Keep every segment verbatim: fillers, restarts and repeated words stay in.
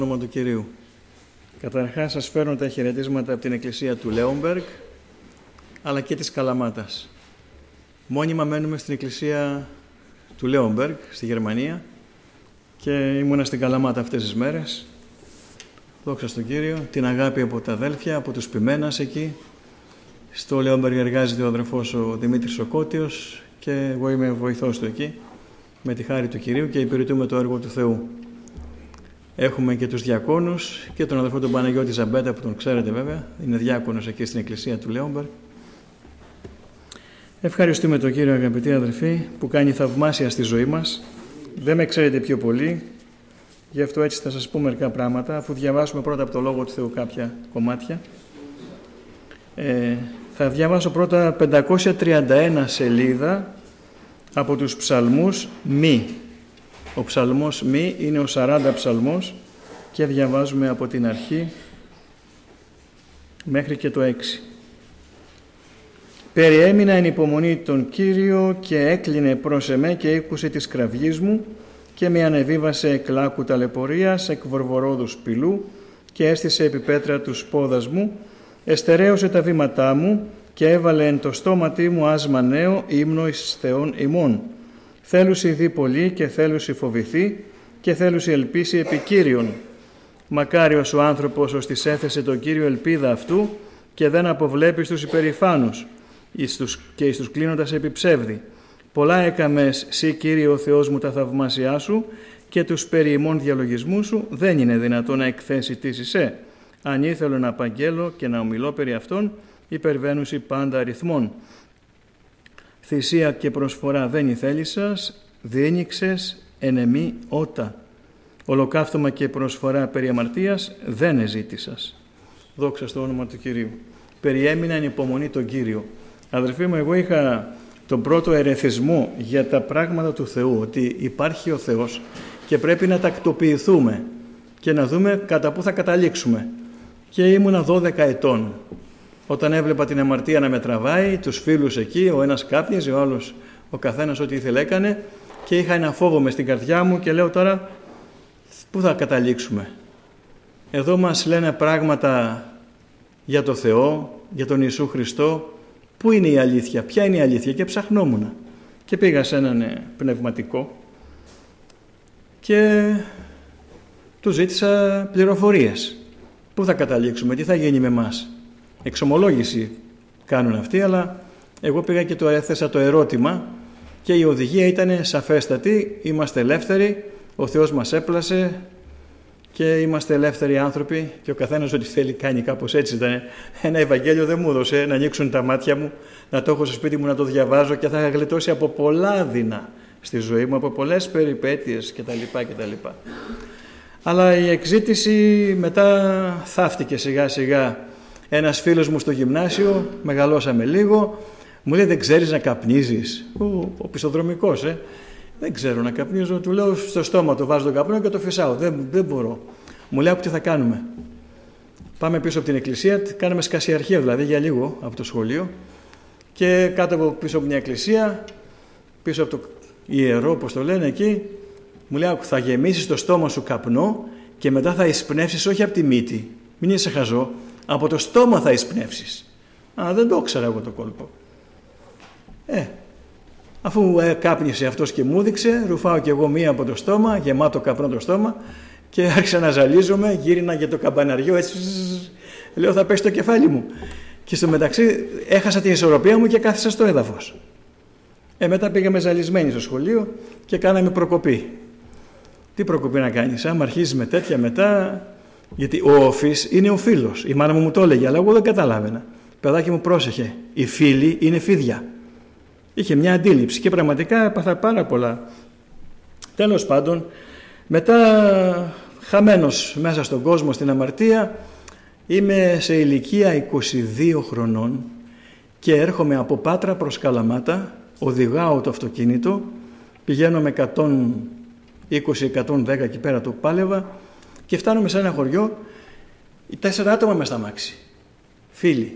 Όνομα του Κυρίου. Καταρχάς σας φέρνω τα χαιρετίσματα από την εκκλησία του Λέονμπεργκ, αλλά και της Καλαμάτας. Μόνιμα μένουμε στην εκκλησία του Λέονμπεργκ, στη Γερμανία, και ήμουνα στην Καλαμάτα αυτές τις μέρες. Δόξα στον Κύριο, την αγάπη από τα αδέλφια, από τους Ποιμένας εκεί. Στο Λέονμπεργκ εργάζεται ο αδερφός ο Δημήτρης ο Κώτιος και εγώ είμαι βοηθός του εκεί, με τη χάρη του Κυρίου, και υπηρετούμε το έργο του Θεού. Έχουμε και τους διακόνους και τον αδερφό τον Παναγιώτη Ζαμπέτα, που τον ξέρετε βέβαια, είναι διάκονος εκεί στην εκκλησία του Λέονμπεργκ. Ευχαριστούμε τον Κύριο, αγαπητοί αδερφοί, που κάνει θαυμάσια στη ζωή μας. Δεν με ξέρετε πιο πολύ, γι' αυτό έτσι θα σας πω μερικά πράγματα, αφού διαβάσουμε πρώτα από το Λόγο του Θεού κάποια κομμάτια. Ε, θα διαβάσω πρώτα πεντακόσια τριάντα ένα σελίδα από τους ψαλμούς μη. Ο ψαλμός μη είναι ο σαράντα ψαλμός και διαβάζουμε από την αρχή μέχρι και το έξι. «Περιέμεινα εν υπομονή τον Κύριο και έκλεινε προς εμέ και ήκουσε της κραυγής μου και με ανεβίβασε εκ λάκου ταλαιπωρίας, εκ βορβορόδους πυλού και έστησε επί πέτρα τους πόδας μου, εστερέωσε τα βήματά μου και έβαλε εν το στόματί μου άσμα νέο ύμνο εις Θεόν ημών. Θέλουσι δει πολύ και θέλουσι φοβηθεί και θέλουσι ελπίσει επί Κύριον. Μακάριος ο άνθρωπος ως της έθεσε τον Κύριο ελπίδα αυτού και δεν αποβλέπει στους υπερηφάνους και εις τους κλείνοντας επί ψεύδι. Πολλά έκαμες σύ, Κύριε ο Θεός μου, τα θαυμάσια σου και τους περί ημών διαλογισμού σου δεν είναι δυνατόν να εκθέσει τις εισέ. Αν ήθελω να απαγγέλω και να ομιλώ περί αυτών, υπερβαίνουσι πάντα αριθμών. Θυσία και προσφορά δεν ηθέλησας, διένυξες εν εμή ότα. Ολοκαύτωμα και προσφορά περί αμαρτίας δεν εζήτησας. Δόξα στο όνομα του Κυρίου. Περιέμεινα εν υπομονή τον Κύριο. Αδελφοί μου, εγώ είχα τον πρώτο ερεθισμό για τα πράγματα του Θεού, ότι υπάρχει ο Θεός και πρέπει να τακτοποιηθούμε και να δούμε κατά πού θα καταλήξουμε. Και ήμουνα δώδεκα ετών. Όταν έβλεπα την αμαρτία να με τραβάει, τους φίλους εκεί, ο ένας κάπνιζε, ο άλλος, ο καθένας ό,τι ήθελε έκανε, και είχα ένα φόβο μες στην καρδιά μου και λέω τώρα πού θα καταλήξουμε. Εδώ μας λένε πράγματα για το Θεό, για τον Ιησού Χριστό. Πού είναι η αλήθεια, ποια είναι η αλήθεια? Και ψαχνόμουνα. Και πήγα σε έναν πνευματικό και του ζήτησα πληροφορίες. Πού θα καταλήξουμε, τι θα γίνει με εμάς? Εξομολόγηση κάνουν αυτοί, αλλά εγώ πήγα και το έθεσα το ερώτημα και η οδηγία ήταν σαφέστατη. Είμαστε ελεύθεροι, ο Θεός μας έπλασε και είμαστε ελεύθεροι άνθρωποι και ο καθένας ό,τι θέλει κάνει. Κάπως έτσι ήταν. Ένα Ευαγγέλιο δεν μου έδωσε να ανοίξουν τα μάτια μου, να το έχω στο σπίτι μου, να το διαβάζω, και θα είχα γλιτώσει από πολλά δεινά στη ζωή μου, από πολλές περιπέτειες κτλ. κτλ. Αλλά η εκζήτηση μετά θαύτηκε σιγά σιγά. Ένας φίλος μου στο γυμνάσιο, μεγαλώσαμε λίγο, μου λέει δεν ξέρεις να καπνίζεις? Ο, ο πιστοδρομικός, ε. Δεν ξέρω να καπνίζω, του λέω στο στόμα το βάζω τον καπνό και το φυσάω. Δεν, δεν μπορώ. Μου λέει τι θα κάνουμε? Πάμε πίσω από την εκκλησία, κάναμε σκασιαρχία δηλαδή για λίγο από το σχολείο, και κάτω από πίσω από μια εκκλησία, πίσω από το ιερό, όπως το λένε εκεί, μου λέει θα γεμίσεις το στόμα σου καπνό και μετά θα εισπνεύσεις όχι από τη μύτη, μην είσαι χαζό, από το στόμα θα εισπνεύσεις. Α, δεν το ήξερα εγώ το κόλπο. Ε, αφού ε, κάπνισε αυτός και μου έδειξε, ρουφάω κι εγώ μία από το στόμα, γεμάτο καπνό το στόμα, και άρχισα να ζαλίζομαι, γύρινα για το καμπαναριό, έτσι, λέω θα πέσει το κεφάλι μου. Και στο μεταξύ έχασα την ισορροπία μου και κάθισα στο έδαφος. Ε, μετά πήγαμε ζαλισμένοι στο σχολείο και κάναμε προκοπή. Τι προκοπή να κάνεις, άμα αρχίζεις με τέτοια μετά... Γιατί ο όφης είναι ο φίλος. Η μάνα μου μου το έλεγε, αλλά εγώ δεν καταλάβαινα. Παιδάκι μου, πρόσεχε. Οι φίλοι είναι φίδια. Είχε μια αντίληψη και πραγματικά έπαθα πάρα πολλά. Τέλος πάντων, μετά χαμένος μέσα στον κόσμο, στην αμαρτία, είμαι σε ηλικία είκοσι δύο χρονών και έρχομαι από Πάτρα προς Καλαμάτα, οδηγάω το αυτοκίνητο, πηγαίνω με εκατόν είκοσι με εκατόν δέκα εκεί πέρα, το πάλευα, και φτάνουμε σε ένα χωριό, τέσσερα άτομα μες στα αμάξι, φίλοι.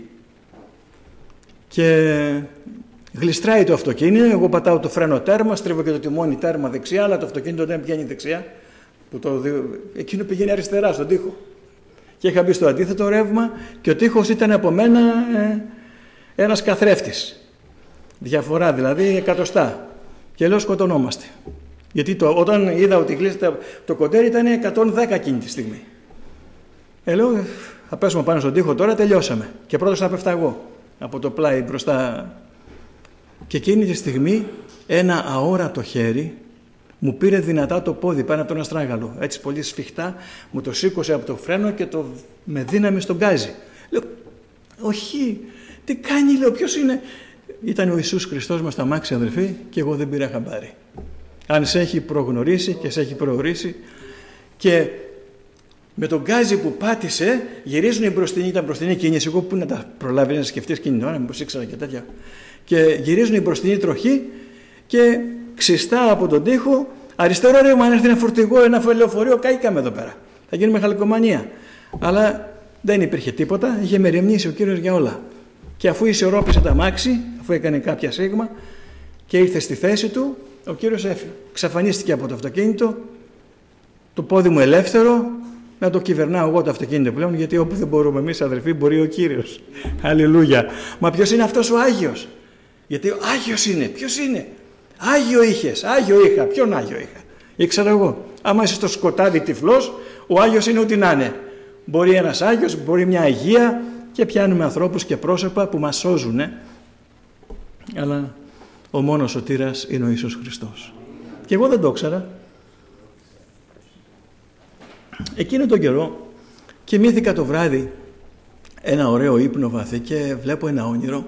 Και γλιστράει το αυτοκίνητο, εγώ πατάω το φρένο τέρμα, στρίβω και το τιμόνι τέρμα δεξιά, αλλά το αυτοκίνητο δεν πηγαίνει δεξιά, Που το, εκείνο πηγαίνει αριστερά στον τοίχο. Και είχα μπει στο αντίθετο ρεύμα και ο τοίχος ήταν από μένα ε, ένας καθρέφτης. Διαφορά δηλαδή εκατοστά. Και λέω σκοτωνόμαστε. Γιατί το, όταν είδα ότι κλείσεται το κοντέρι ήταν εκατόν δέκα εκείνη τη στιγμή. Ε, λέω, θα πέσουμε πάνω στον τοίχο τώρα, τελειώσαμε. Και πρώτος θα πέφτα εγώ από το πλάι μπροστά. Και εκείνη τη στιγμή ένα αόρατο χέρι μου πήρε δυνατά το πόδι πάνω από τον αστράγαλο. Έτσι πολύ σφιχτά μου το σήκωσε από το φρένο και το με δύναμη στον γκάζι. Λέω, όχι, τι κάνει, λέω, ποιος είναι. Ήταν ο Ιησούς Χριστός μας στα μάξι, αδελφοί, και εγώ δεν πήρα χαμπάρι. Αν σε έχει προγνωρίσει και σε έχει προορίσει, και με τον γκάζι που πάτησε γυρίζουν οι μπροστινοί, ήταν μπροστινή κίνηση. Εγώ πού να τα προλάβει να σκεφτείς εκείνη την ώρα, μήπως ήξερα και τέτοια. Και γυρίζουν οι μπροστινοί τροχοί και ξιστά από τον τοίχο, αριστερό ρεύμα, αν έρθει ένα φορτηγό, ένα λεωφορείο, καήκαμε εδώ πέρα. Θα γίνουμε χαλκομανία. Αλλά δεν υπήρχε τίποτα, είχε μεριμνήσει ο Κύριος για όλα. Και αφού ισορρόπησε τα μάξι, αφού έκανε κάποια σίγμα και ήρθε στη θέση του, ο Κύριος έφυγε. Ξαφανίστηκε από το αυτοκίνητο, το πόδι μου ελεύθερο, να το κυβερνάω εγώ το αυτοκίνητο πλέον, γιατί όπου δεν μπορούμε εμείς, αδελφοί, μπορεί ο Κύριος. Αλληλούια. Μα ποιος είναι αυτός ο Άγιος? Γιατί ο Άγιος είναι. Ποιος είναι? Άγιο είχες, Άγιο είχα. Ποιον Άγιο είχα? Ήξερα εγώ. Άμα είσαι στο σκοτάδι τυφλός, ο Άγιος είναι ό,τι να είναι. Μπορεί ένας Άγιος, μπορεί μια Αγία, και πιάνουμε ανθρώπους και πρόσωπα που μας σώζουν. Αλλά ο μόνος σωτήρας είναι ο Ιησούς Χριστός. Και εγώ δεν το ήξερα. Εκείνο τον καιρό κοιμήθηκα το βράδυ ένα ωραίο ύπνο βαθύ και βλέπω ένα όνειρο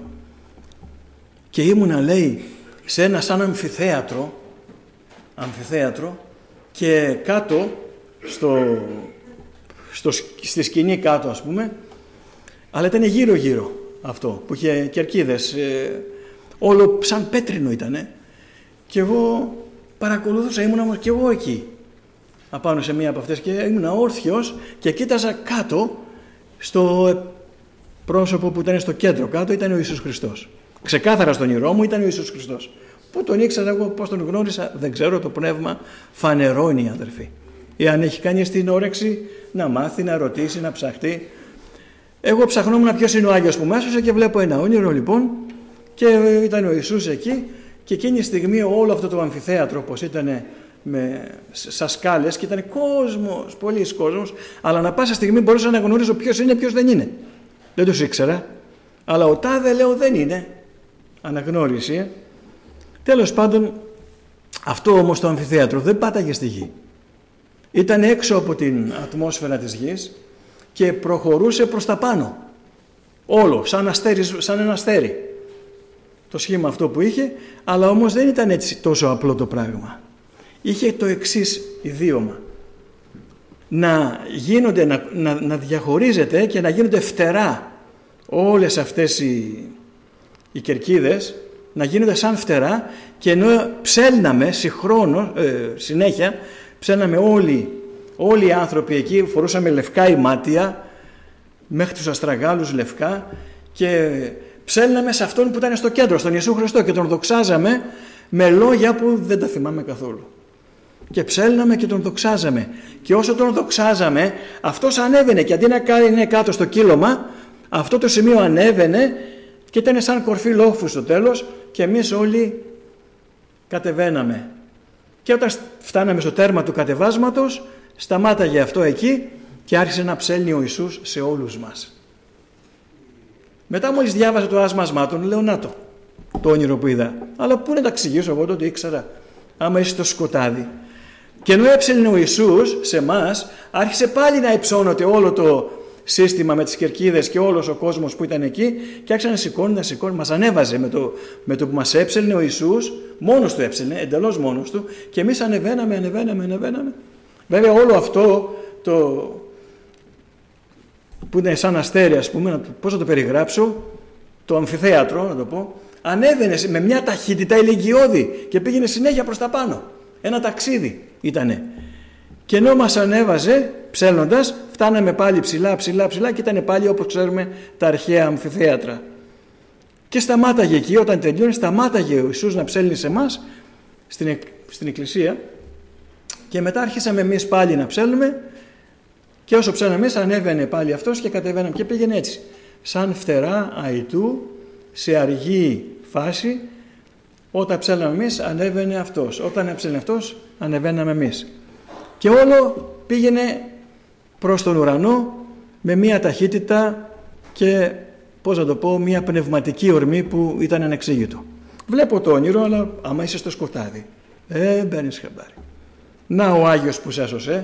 και ήμουνα, λέει, σε ένα σαν αμφιθέατρο, αμφιθέατρο και κάτω στο, στο, στη σκηνή κάτω, ας πούμε, αλλά ήταν γύρω γύρω αυτό που είχε κερκίδες, ε, όλο σαν πέτρινο ήτανε, και εγώ παρακολούθησα, ήμουνα όμως και εγώ εκεί απάνω σε μία από αυτές και ήμουνα όρθιος και κοίταζα κάτω στο πρόσωπο που ήταν στο κέντρο κάτω, ήταν ο Ιησούς Χριστός. Ξεκάθαρα στον όνειρό μου ήταν ο Ιησούς Χριστός. Πού τον ήξερα εγώ, πώς τον γνώρισα, δεν ξέρω, το πνεύμα φανερώνει, αδερφοί. Εάν έχει κανείς την όρεξη να μάθει, να ρωτήσει, να ψαχτεί. Εγώ ψαχνόμουν ποιος είναι ο Άγιος που μέσωσε και βλέπω ένα όνειρο, λοιπόν, και ήταν ο Ιησούς εκεί, και εκείνη τη στιγμή όλο αυτό το αμφιθέατρο, όπως ήταν με σαν σκάλες, και ήταν κόσμος, πολλής κόσμος, αλλά ανά πάσα στιγμή μπορούσα να γνωρίζω ποιος είναι, ποιος δεν είναι. Δεν τους ήξερα, αλλά ο τάδε, λέω, δεν είναι. Αναγνώριση. Ε. Τέλος πάντων, αυτό όμως το αμφιθέατρο δεν πάταγε στη γη. Ήταν έξω από την ατμόσφαιρα της γης και προχωρούσε προς τα πάνω. Όλο, σαν, αστέρι, σαν ένα αστέρι. Το σχήμα αυτό που είχε, αλλά όμως δεν ήταν έτσι τόσο απλό το πράγμα. Είχε το εξής ιδίωμα. Να γίνονται, να, να, να διαχωρίζεται και να γίνονται φτερά όλες αυτές οι, οι κερκίδες, να γίνονται σαν φτερά, και ενώ ψέλναμε συγχρόνως, ε, συνέχεια, ψέλναμε όλοι, όλοι οι άνθρωποι εκεί, φορούσαμε λευκά ημάτια, μέχρι τους αστραγάλους λευκά, και ψέλναμε σε αυτόν που ήταν στο κέντρο, στον Ιησού Χριστό, και τον δοξάζαμε με λόγια που δεν τα θυμάμαι καθόλου. Και ψέλναμε και τον δοξάζαμε. Και όσο τον δοξάζαμε, αυτός ανέβαινε, και αντί να κάνει κάτω στο κύλωμα, αυτό το σημείο ανέβαινε και ήταν σαν κορφή λόφου στο τέλος, και εμείς όλοι κατεβαίναμε. Και όταν φτάναμε στο τέρμα του κατεβάσματος, σταμάταγε αυτό εκεί και άρχισε να ψέλνει ο Ιησούς σε όλους μας. Μετά μόλις διάβασα το άσμασμά του, λέω, να το, το όνειρο που είδα. Αλλά πού να τα εξηγήσω, εγώ τότε ήξερα. Άμα είσαι στο σκοτάδι. Και ενώ έψελνε ο Ιησούς σε εμάς, άρχισε πάλι να υψώνεται όλο το σύστημα με τις κερκίδες και όλος ο κόσμος που ήταν εκεί, και άρχισε να σηκώνει, να σηκώνει, μας ανέβαζε με το, με το που μας έψελνε ο Ιησούς, μόνος του έψελνε, εντελώς μόνος του, και εμείς ανεβαίναμε, ανεβαίναμε, ανεβαίναμε. Βέβαια όλο αυτό το που είναι σαν αστέρι, ας πούμε, πώς να το περιγράψω, το αμφιθέατρο να το πω, ανέβαινε με μια ταχύτητα ηλικιώδη και πήγαινε συνέχεια προς τα πάνω. Ένα ταξίδι ήτανε. Και ενώ μας ανέβαζε ψέλνοντας, φτάναμε πάλι ψηλά, ψηλά, ψηλά, και ήταν πάλι, όπως ξέρουμε, τα αρχαία αμφιθέατρα. Και σταμάταγε εκεί, όταν τελειώνει, σταμάταγε ο Ιησούς να ψέλνει σε εμάς, στην, εκ, στην εκκλησία, Και μετά άρχισαμε εμείς πάλι να ψέλνουμε και όσο ψέλναμε εμείς ανέβαινε πάλι αυτός και κατεβαίναμε και πήγαινε έτσι. Σαν φτερά αητού, σε αργή φάση, όταν ψέλναμε εμείς ανέβαινε αυτός. Όταν έψελνε αυτός ανεβαίναμε εμείς. Και όλο πήγαινε προς τον ουρανό με μία ταχύτητα και, πώς να το πω, μία πνευματική ορμή που ήταν ανεξήγητο. Βλέπω το όνειρο, αλλά άμα είσαι στο σκοτάδι, δεν μπαίνεις χαμπάρι. Να ο Άγιος που σε έσωσε.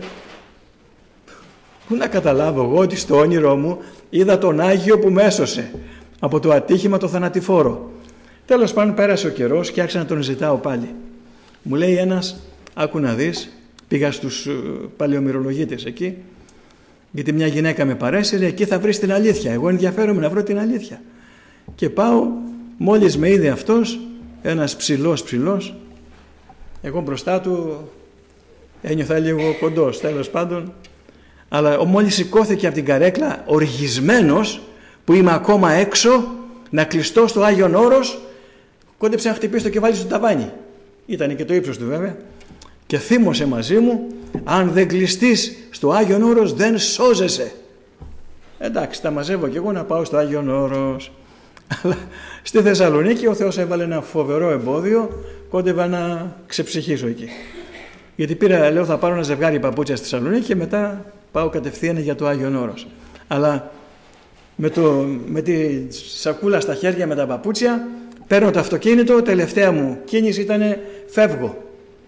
Πού να καταλάβω εγώ ότι στο όνειρό μου είδα τον Άγιο που με έσωσε από το ατύχημα το θανατηφόρο. Τέλος πάντων πέρασε ο καιρός και άρχισα να τον ζητάω πάλι. Μου λέει ένας, άκου να δεις, πήγα στους παλαιομυρολογίτες εκεί, γιατί μια γυναίκα με παρέσυρε, εκεί θα βρεις την αλήθεια. Εγώ ενδιαφέρομαι να βρω την αλήθεια. Και πάω, μόλις με είδε αυτός, ένας ψηλός ψηλός, εγώ μπροστά του ένιωθα λίγο κοντός, τέλος πάντων, αλλά μόλις σηκώθηκε από την καρέκλα, οργισμένος, που είμαι ακόμα έξω, να κλειστώ στο Άγιον Όρος, κόντεψε να χτυπήσει το κεφάλι στο ταβάνι. Ήταν και το ύψος του βέβαια. Και θύμωσε μαζί μου, αν δεν κλειστείς στο Άγιον Όρος δεν σώζεσαι. Εντάξει, τα μαζεύω και εγώ να πάω στο Άγιον Όρος. Αλλά στη Θεσσαλονίκη ο Θεός έβαλε ένα φοβερό εμπόδιο, κόντευα να ξεψυχήσω εκεί. Γιατί πήρα, λέω, θα πάρω ένα ζευγάρι παπούτσια στη Θεσσαλονίκη και μετά πάω κατευθείαν για το Άγιον Όρος. Αλλά με, το, με τη σακούλα στα χέρια με τα παπούτσια, παίρνω το αυτοκίνητο, τελευταία μου κίνηση ήταν φεύγω.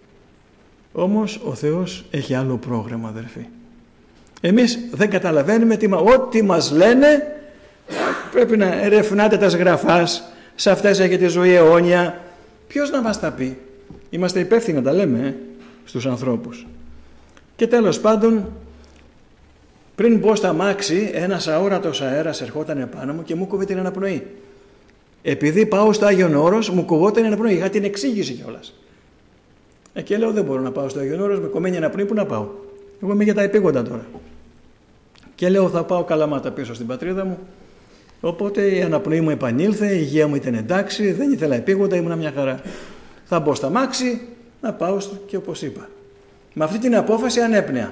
Όμως ο Θεός έχει άλλο πρόγραμμα, αδερφοί. Εμείς δεν καταλαβαίνουμε τι, ό,τι μας λένε, πρέπει να ερευνάτε τα σγραφάς, σε αυτές έχετε ζωή αιώνια. Ποιος να μας τα πει? Είμαστε υπεύθυνοι να τα λέμε ε, στους ανθρώπους. Και τέλος πάντων, πριν μπω στα μάξι, ένας αόρατος αέρας ερχόταν επάνω μου και μου κόβε την αναπνοή. Επειδή πάω στο Άγιον Όρος, μου κοβόταν η αναπνοή. Είχα την εξήγηση κιόλας. Ε, και λέω, δεν μπορώ να πάω στο Άγιον Όρος, με κομμένη αναπνοή, πού να πάω? Εγώ είμαι για τα επίγοντα τώρα. Και λέω, θα πάω Καλαμάτα πίσω στην πατρίδα μου. Οπότε η αναπνοή μου επανήλθε, η υγεία μου ήταν εντάξει, δεν ήθελα επίγοντα, ήμουν μια χαρά. Θα μπω στα μάξι, να πάω στο, και όπως είπα. Με αυτή την απόφαση ανέπνεα.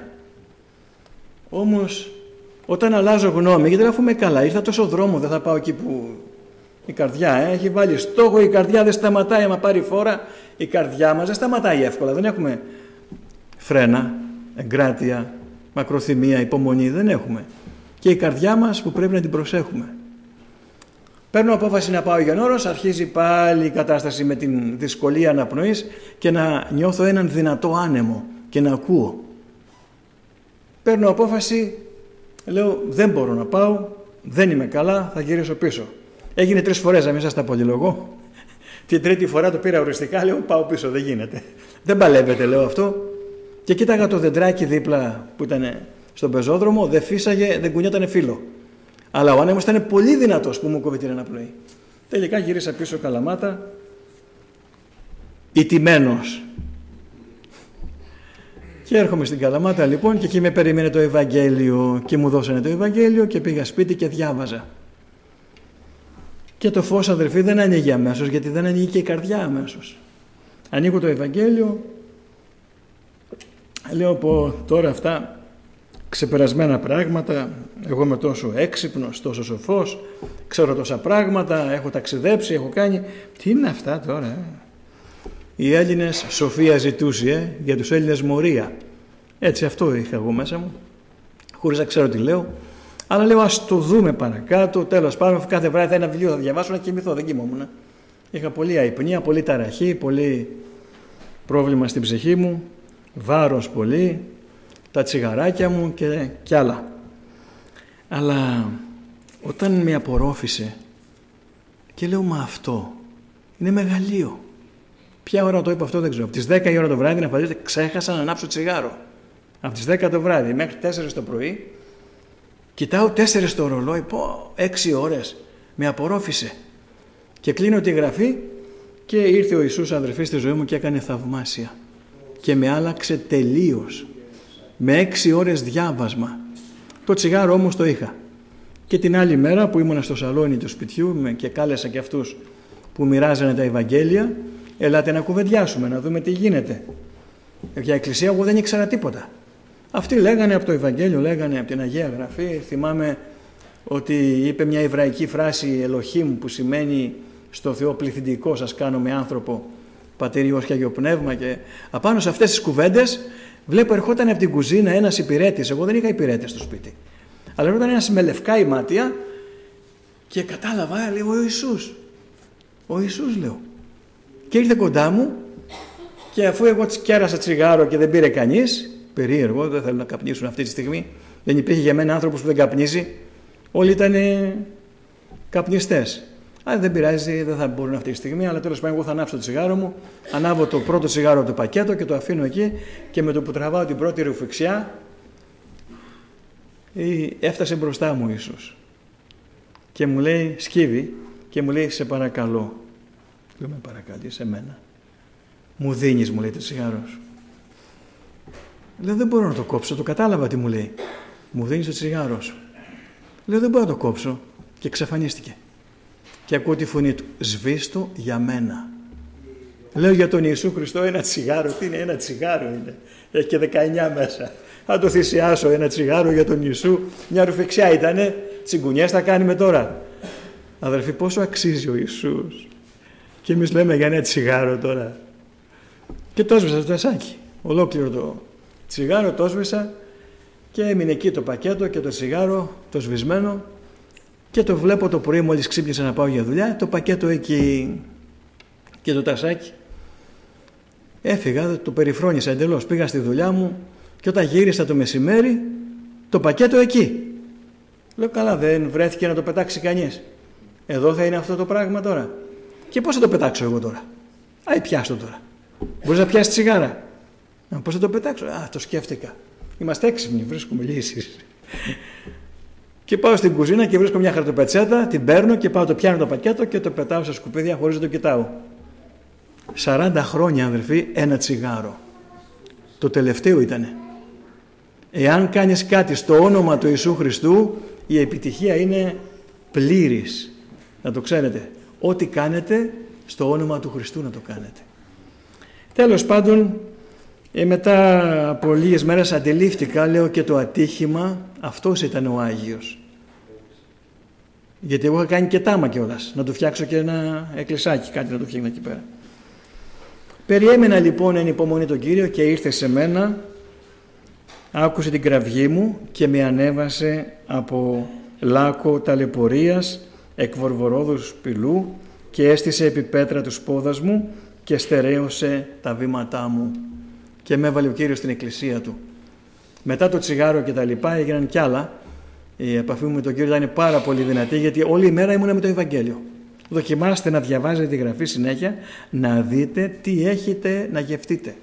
Όμως, όταν αλλάζω γνώμη, γιατί αφού είμαι καλά, ήρθα τόσο δρόμο, δεν θα πάω εκεί που η καρδιά ε, έχει βάλει στόχο, η καρδιά δεν σταματάει, άμα πάρει φόρα, η καρδιά μας δεν σταματάει εύκολα, δεν έχουμε φρένα, εγκράτεια, μακροθυμία, υπομονή, δεν έχουμε. Και η καρδιά μας που πρέπει να την προσέχουμε. Παίρνω απόφαση να πάω Άγιον Όρος, αρχίζει πάλι η κατάσταση με την δυσκολία αναπνοής και να νιώθω έναν δυνατό άνεμο και να ακούω. Παίρνω απόφαση, λέω δεν μπορώ να πάω, δεν είμαι καλά, θα γυρίσω πίσω. Έγινε τρεις φορές, να μην σας τα πολυλογώ. Την τρίτη φορά το πήρα οριστικά, λέω πάω πίσω, δεν γίνεται. Δεν παλεύεται, λέω αυτό. Και κοίταγα το δεντράκι δίπλα που ήταν στον πεζόδρομο, δεν φύσαγε, δεν κουνιότανε φύλλο. Αλλά ο άνεμος ήταν πολύ δυνατός που μου κόβει την αναπνοή. Τελικά γύρισα πίσω Καλαμάτα, ηττημένος. Και έρχομαι στην Καλαμάτα λοιπόν και εκεί με περίμενε το Ευαγγέλιο και μου δώσανε το Ευαγγέλιο και πήγα σπίτι και διάβαζα. Και το φως, αδερφοί, δεν ανοίγει αμέσως, γιατί δεν ανοίγει και η καρδιά αμέσως. Ανοίγω το Ευαγγέλιο, λέω πω τώρα αυτά ξεπερασμένα πράγματα, εγώ είμαι τόσο έξυπνος, τόσο σοφός, ξέρω τόσα πράγματα, έχω ταξιδέψει, έχω κάνει, τι είναι αυτά τώρα ε? Οι Έλληνες σοφία ζητούσε, ε? Για τους Έλληνες μορία, έτσι αυτό είχα εγώ μέσα μου, χωρίς να ξέρω τι λέω, αλλά λέω ας το δούμε παρακάτω, τέλος πάντων κάθε βράδυ θα ένα βιβλίο θα διαβάσω να κοιμηθώ, δεν κοιμόμουν. Είχα πολλή αϊπνία, πολλή ταραχή, πολύ πρόβλημα στην ψυχή μου, βάρος πολύ, τα τσιγαράκια μου και κι άλλα. Αλλά όταν με απορρόφησε και λέω μα αυτό είναι μεγαλείο. Ποια ώρα το είπα αυτό δεν ξέρω. Από τις δέκα η ώρα το βράδυ να φανταστείτε ξέχασα να ανάψω τσιγάρο. Από τις δέκα το βράδυ μέχρι τέσσερις το πρωί κοιτάω τέσσερις το ρολόι, πω έξι ώρες με απορρόφησε. Και κλείνω τη γραφή και ήρθε ο Ιησούς αδερφή στη ζωή μου και έκανε θαυμάσια. Και με άλλαξε τελείως. Με έξι ώρες διάβασμα. Το τσιγάρο όμως το είχα. Και την άλλη μέρα που ήμουνα στο σαλόνι του σπιτιού και κάλεσα και αυτούς που μοιράζανε τα Ευαγγέλια, ελάτε να κουβεντιάσουμε, να δούμε τι γίνεται. Για εκκλησία εγώ δεν ήξερα τίποτα. Αυτοί λέγανε από το Ευαγγέλιο, λέγανε από την Αγία Γραφή. Θυμάμαι ότι είπε μια εβραϊκή φράση Ελοχήμ, που σημαίνει στο Θεό πληθυντικό σας κάνω με άνθρωπο, Πατήρ, Υιός και Άγιο Πνεύμα. Και απάνω σε αυτές τις κουβέντες βλέπω ερχόταν από την κουζίνα ένας υπηρέτης. Εγώ δεν είχα υπηρέτες στο σπίτι, αλλά ερχόταν ένας με λευκά ημάτια και κατάλαβα, λέω, ο Ιησούς. Ο Ιησούς, λέω. Και ήρθε κοντά μου και αφού εγώ κέρασα τσιγάρο και δεν πήρε κανείς, περίεργο, δεν θέλουν να καπνίσουν αυτή τη στιγμή, δεν υπήρχε για μένα άνθρωπος που δεν καπνίζει, όλοι ήταν καπνιστές. Αλλά δεν πειράζει, δεν θα μπορούν αυτή τη στιγμή, αλλά τέλος πάντων εγώ θα ανάψω το τσιγάρο μου, ανάβω το πρώτο τσιγάρο από το πακέτο και το αφήνω εκεί και με το που τραβάω την πρώτη ρουφιξιά έφτασε μπροστά μου ο Ιησούς και μου λέει, σκύβει και μου λέει, σε παρακαλώ. Λέω, με παρακαλεί, σε μένα. Μου δίνεις, μου λέει, το τσιγάρο σου. Λέω, δεν μπορώ να το κόψω, το κατάλαβα τι μου λέει. Μου δίνεις το τσιγάρο σου. Λέω, δεν μπορώ να το κόψω. Και εξαφανίστηκε. Και ακούω τη φωνή του, σβήστο για μένα. Λέω, για τον Ιησού Χριστό ένα τσιγάρο, τι είναι, ένα τσιγάρο είναι. Έχει και δεκαεννιά μέσα. Θα το θυσιάσω ένα τσιγάρο για τον Ιησού. Μια ρουφεξιά ήτανε, τσιγκουνιές θα κάνουμε τώρα. Αδελφοί, πόσο αξίζει ο Ιησούς. Και εμείς λέμε για ένα τσιγάρο τώρα. Και το έσβησα στο τασάκι. Ολόκληρο το τσιγάρο το έσβησα και έμεινε εκεί το πακέτο και το τσιγάρο το σβησμένο και το βλέπω το πρωί μόλις ξύπνησα να πάω για δουλειά, το πακέτο εκεί και το τασάκι. Έφυγα, το περιφρόνησα εντελώς, πήγα στη δουλειά μου και όταν γύρισα το μεσημέρι το πακέτο εκεί. Λέω, καλά, δεν βρέθηκε να το πετάξει κανείς. Εδώ θα είναι αυτό το πράγμα τώρα. Και πώς θα το πετάξω εγώ τώρα. Άι, πιάστο τώρα. Μπορείς να πιάσεις τσιγάρα. Α, πώς θα το πετάξω. Α, το σκέφτηκα. Είμαστε έξυπνοι, βρίσκουμε λύσεις. Και πάω στην κουζίνα και βρίσκω μια χαρτοπετσέτα, την παίρνω και πάω, το πιάνω το πακέτο και το πετάω στα σκουπίδια χωρίς να το κοιτάω. σαράντα χρόνια, αδελφοί, ένα τσιγάρο. Το τελευταίο ήτανε. Εάν κάνεις κάτι στο όνομα του Ιησού Χριστού, η επιτυχία είναι πλήρης. Να το ξέρετε. Ό,τι κάνετε, στο όνομα του Χριστού να το κάνετε. Τέλος πάντων, ε, μετά από λίγες μέρες αντιλήφθηκα, λέω, και το ατύχημα, αυτός ήταν ο Άγιος. Γιατί εγώ είχα κάνει και τάμα κιόλας, να του φτιάξω και ένα εκκλησάκι, κάτι να το φτιάξω εκεί πέρα. Περιέμενα λοιπόν εν υπομονή τον Κύριο και ήρθε σε μένα, άκουσε την κραυγή μου και με ανέβασε από λάκκο ταλαιπωρίας εκ βορβορόδους πυλού και έστησε επί πέτρα τους πόδας μου και στερέωσε τα βήματά μου και με έβαλε ο Κύριος στην εκκλησία του. Μετά το τσιγάρο και τα λοιπά έγιναν κι άλλα. Η επαφή μου με τον Κύριο ήταν πάρα πολύ δυνατή, γιατί όλη η μέρα ήμουνα με το Ευαγγέλιο. Δοκιμάστε να διαβάζετε τη Γραφή συνέχεια, να δείτε τι έχετε να γευτείτε.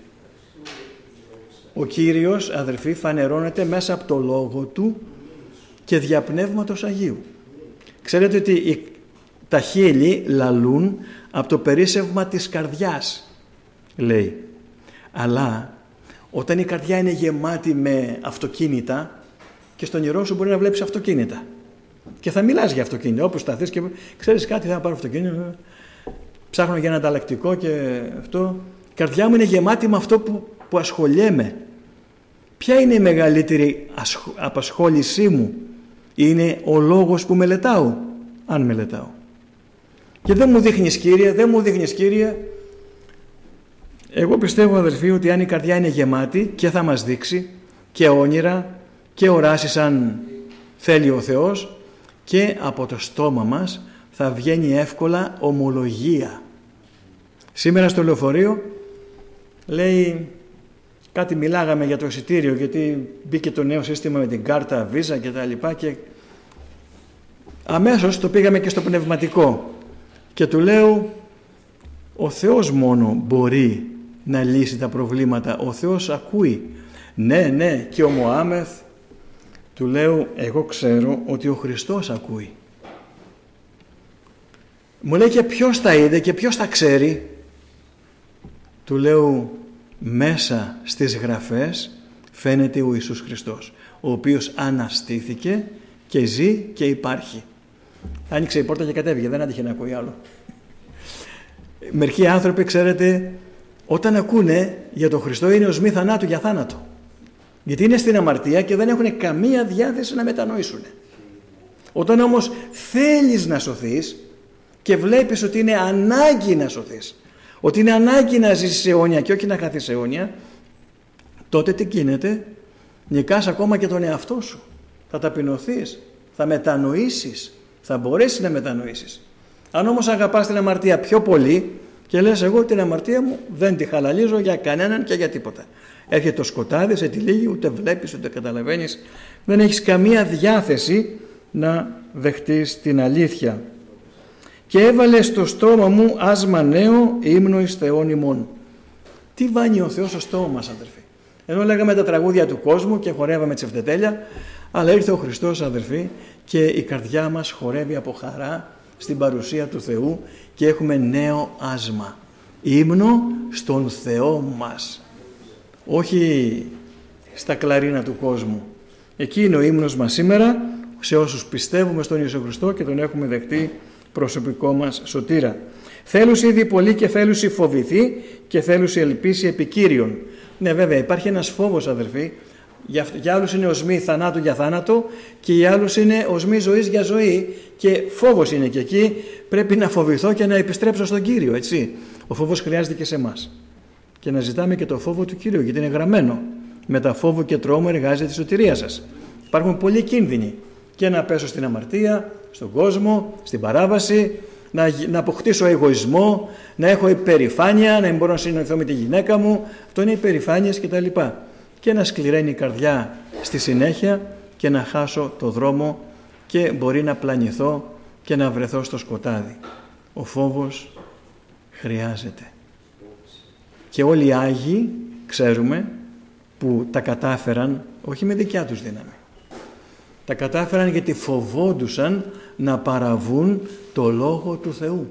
Ο Κύριος, αδελφοί, φανερώνεται μέσα από το Λόγο Του και δια Πνεύματος Αγίου. Ξέρετε ότι τα χείλη λαλούν από το περίσσευμα της καρδιάς, λέει. Αλλά όταν η καρδιά είναι γεμάτη με αυτοκίνητα, και στον όνειρό σου μπορεί να βλέπεις αυτοκίνητα και θα μιλάς για αυτοκίνητα, όπως σταθείς και ξέρεις κάτι, θα πάρω αυτοκίνητο, ψάχνω για ένα ανταλλακτικό και αυτό. Η καρδιά μου είναι γεμάτη με αυτό που, που ασχολιέμαι. Ποια είναι η μεγαλύτερη ασχ... απασχόλησή μου? Είναι ο λόγος που μελετάω, αν μελετάω. Και δεν μου δείχνεις, Κύριε, δεν μου δείχνεις, Κύριε. Εγώ πιστεύω, αδελφοί, ότι αν η καρδιά είναι γεμάτη και θα μας δείξει και όνειρα και οράσεις αν θέλει ο Θεός, και από το στόμα μας θα βγαίνει εύκολα ομολογία. Σήμερα στο λεωφορείο λέει κάτι, μιλάγαμε για το εισιτήριο, γιατί μπήκε το νέο σύστημα με την κάρτα Visa και τα λοιπά, και αμέσως το πήγαμε και στο πνευματικό και του λέω, ο Θεός μόνο μπορεί να λύσει τα προβλήματα, ο Θεός ακούει. Ναι, ναι, και ο Μωάμεθ, του λέω, εγώ ξέρω ότι ο Χριστός ακούει. Μου λέει, και ποιος τα είδε και ποιος τα ξέρει? Του λέω, μέσα στις Γραφές φαίνεται ο Ιησούς Χριστός, ο οποίος αναστήθηκε και ζει και υπάρχει. Άνοιξε η πόρτα και κατέβηκε, δεν άντυχε να ακούει άλλο. Μερικοί άνθρωποι, ξέρετε, όταν ακούνε για τον Χριστό είναι οσμοί θανάτου για θάνατο. Γιατί είναι στην αμαρτία και δεν έχουν καμία διάθεση να μετανοήσουν. Όταν όμως θέλεις να σωθείς και βλέπεις ότι είναι ανάγκη να σωθείς, ότι είναι ανάγκη να ζήσεις αιώνια και όχι να χαθείς αιώνια, τότε τι γίνεται? Νικάς ακόμα και τον εαυτό σου. Θα ταπεινωθείς, θα μετανοήσεις, θα μπορέσεις να μετανοήσεις. Αν όμως αγαπάς την αμαρτία πιο πολύ και λες εγώ την αμαρτία μου δεν τη χαλαλίζω για κανέναν και για τίποτα. Έρχεται το σκοτάδι, σε τυλίγει, ούτε βλέπεις, ούτε καταλαβαίνεις. Δεν έχεις καμία διάθεση να δεχτείς την αλήθεια. Και έβαλε στο στόμα μου άσμα νέο, ύμνο εις Θεόν ημών. Τι βάνει ο Θεός στο στόμα μας, αδερφοί? Ενώ λέγαμε τα τραγούδια του κόσμου και χορεύαμε τσεφτετέλια, αλλά ήρθε ο Χριστός, αδερφοί, και η καρδιά μας χορεύει από χαρά στην παρουσία του Θεού και έχουμε νέο άσμα. Ύμνο στον Θεό μας. Όχι στα κλαρίνα του κόσμου. Εκεί είναι ο ύμνος μας σήμερα, σε όσους πιστεύουμε στον Ιησού Χριστό και τον έχουμε δεχτεί προσωπικό μας σωτήρα. Θέλουσι ήδη πολύ και θέλουσι φοβηθεί και θέλουσι ελπίσει επί Κύριον. Ναι, βέβαια υπάρχει ένας φόβος, αδερφοί. Για, για άλλους είναι οσμοί θανάτου για θάνατο και για άλλους είναι οσμοί ζωής για ζωή και φόβος είναι και εκεί. Πρέπει να φοβηθώ και να επιστρέψω στον Κύριο, έτσι. Ο φόβος χρειάζεται και σε εμάς. Και να ζητάμε και το φόβο του Κύριου, γιατί είναι γραμμένο. Με τα φόβο και τρόμο εργάζεται η σωτηρία σας. Υπάρχουν πολλοί κίνδυνοι. Και να πέσω στην αμαρτία, στον κόσμο, στην παράβαση, να, να αποκτήσω εγωισμό, να έχω υπερηφάνεια, να μην μπορώ να συνοηθώ με τη γυναίκα μου. Αυτό είναι υπερηφάνειες κτλ. Και να σκληραίνει η καρδιά στη συνέχεια και να χάσω το δρόμο και μπορεί να πλανηθώ και να βρεθώ στο σκοτάδι. Ο φόβος χρειάζεται. Και όλοι οι Άγιοι ξέρουμε που τα κατάφεραν όχι με δικιά τους δύναμη. Τα κατάφεραν γιατί φοβόντουσαν να παραβούν το Λόγο του Θεού.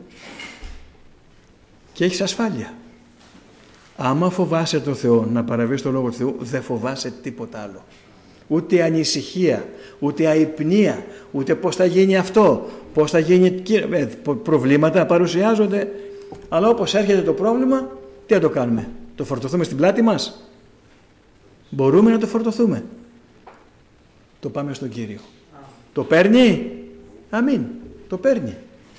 Και έχεις ασφάλεια. Άμα φοβάσαι τον Θεό να παραβείς το Λόγο του Θεού, δεν φοβάσαι τίποτα άλλο. Ούτε ανησυχία, ούτε αϊπνία, ούτε πώς θα γίνει αυτό, πώς θα γίνει... Προβλήματα παρουσιάζονται, αλλά όπως έρχεται το πρόβλημα, τι θα το κάνουμε? Το φορτωθούμε στην πλάτη μας? Μπορούμε να το φορτωθούμε. Το πάμε στον Κύριο. Α. Το παίρνει? Αμήν. Το παίρνει.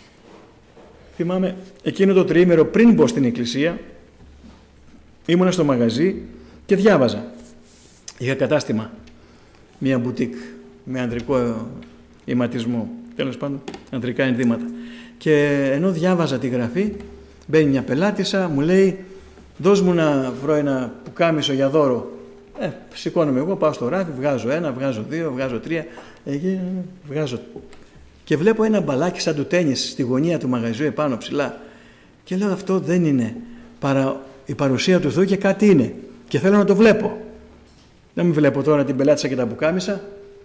Θυμάμαι εκείνο το τριήμερο πριν μπω στην εκκλησία, ήμουνα στο μαγαζί και διάβαζα. Είχα κατάστημα, μία μπουτίκ με ανδρικό αιματισμό, τέλος πάντων ανδρικά ενδύματα. Και ενώ διάβαζα τη γραφή, μπαίνει μια πελάτησα, μου λέει δώσ' μου να βρω ένα πουκάμισο για δώρο. Ε, σηκώνομαι εγώ, πάω στο ράφι, βγάζω ένα, βγάζω δύο, βγάζω τρία, εκεί, βγάζω. Και βλέπω ένα μπαλάκι σαν του τένις στη γωνία του μαγαζιού επάνω ψηλά. Και λέω αυτό δεν είναι παρά η παρουσία του Θεού και κάτι είναι. Και θέλω να το βλέπω. Να μην βλέπω τώρα την πελάτησα και τα πουκάμισα.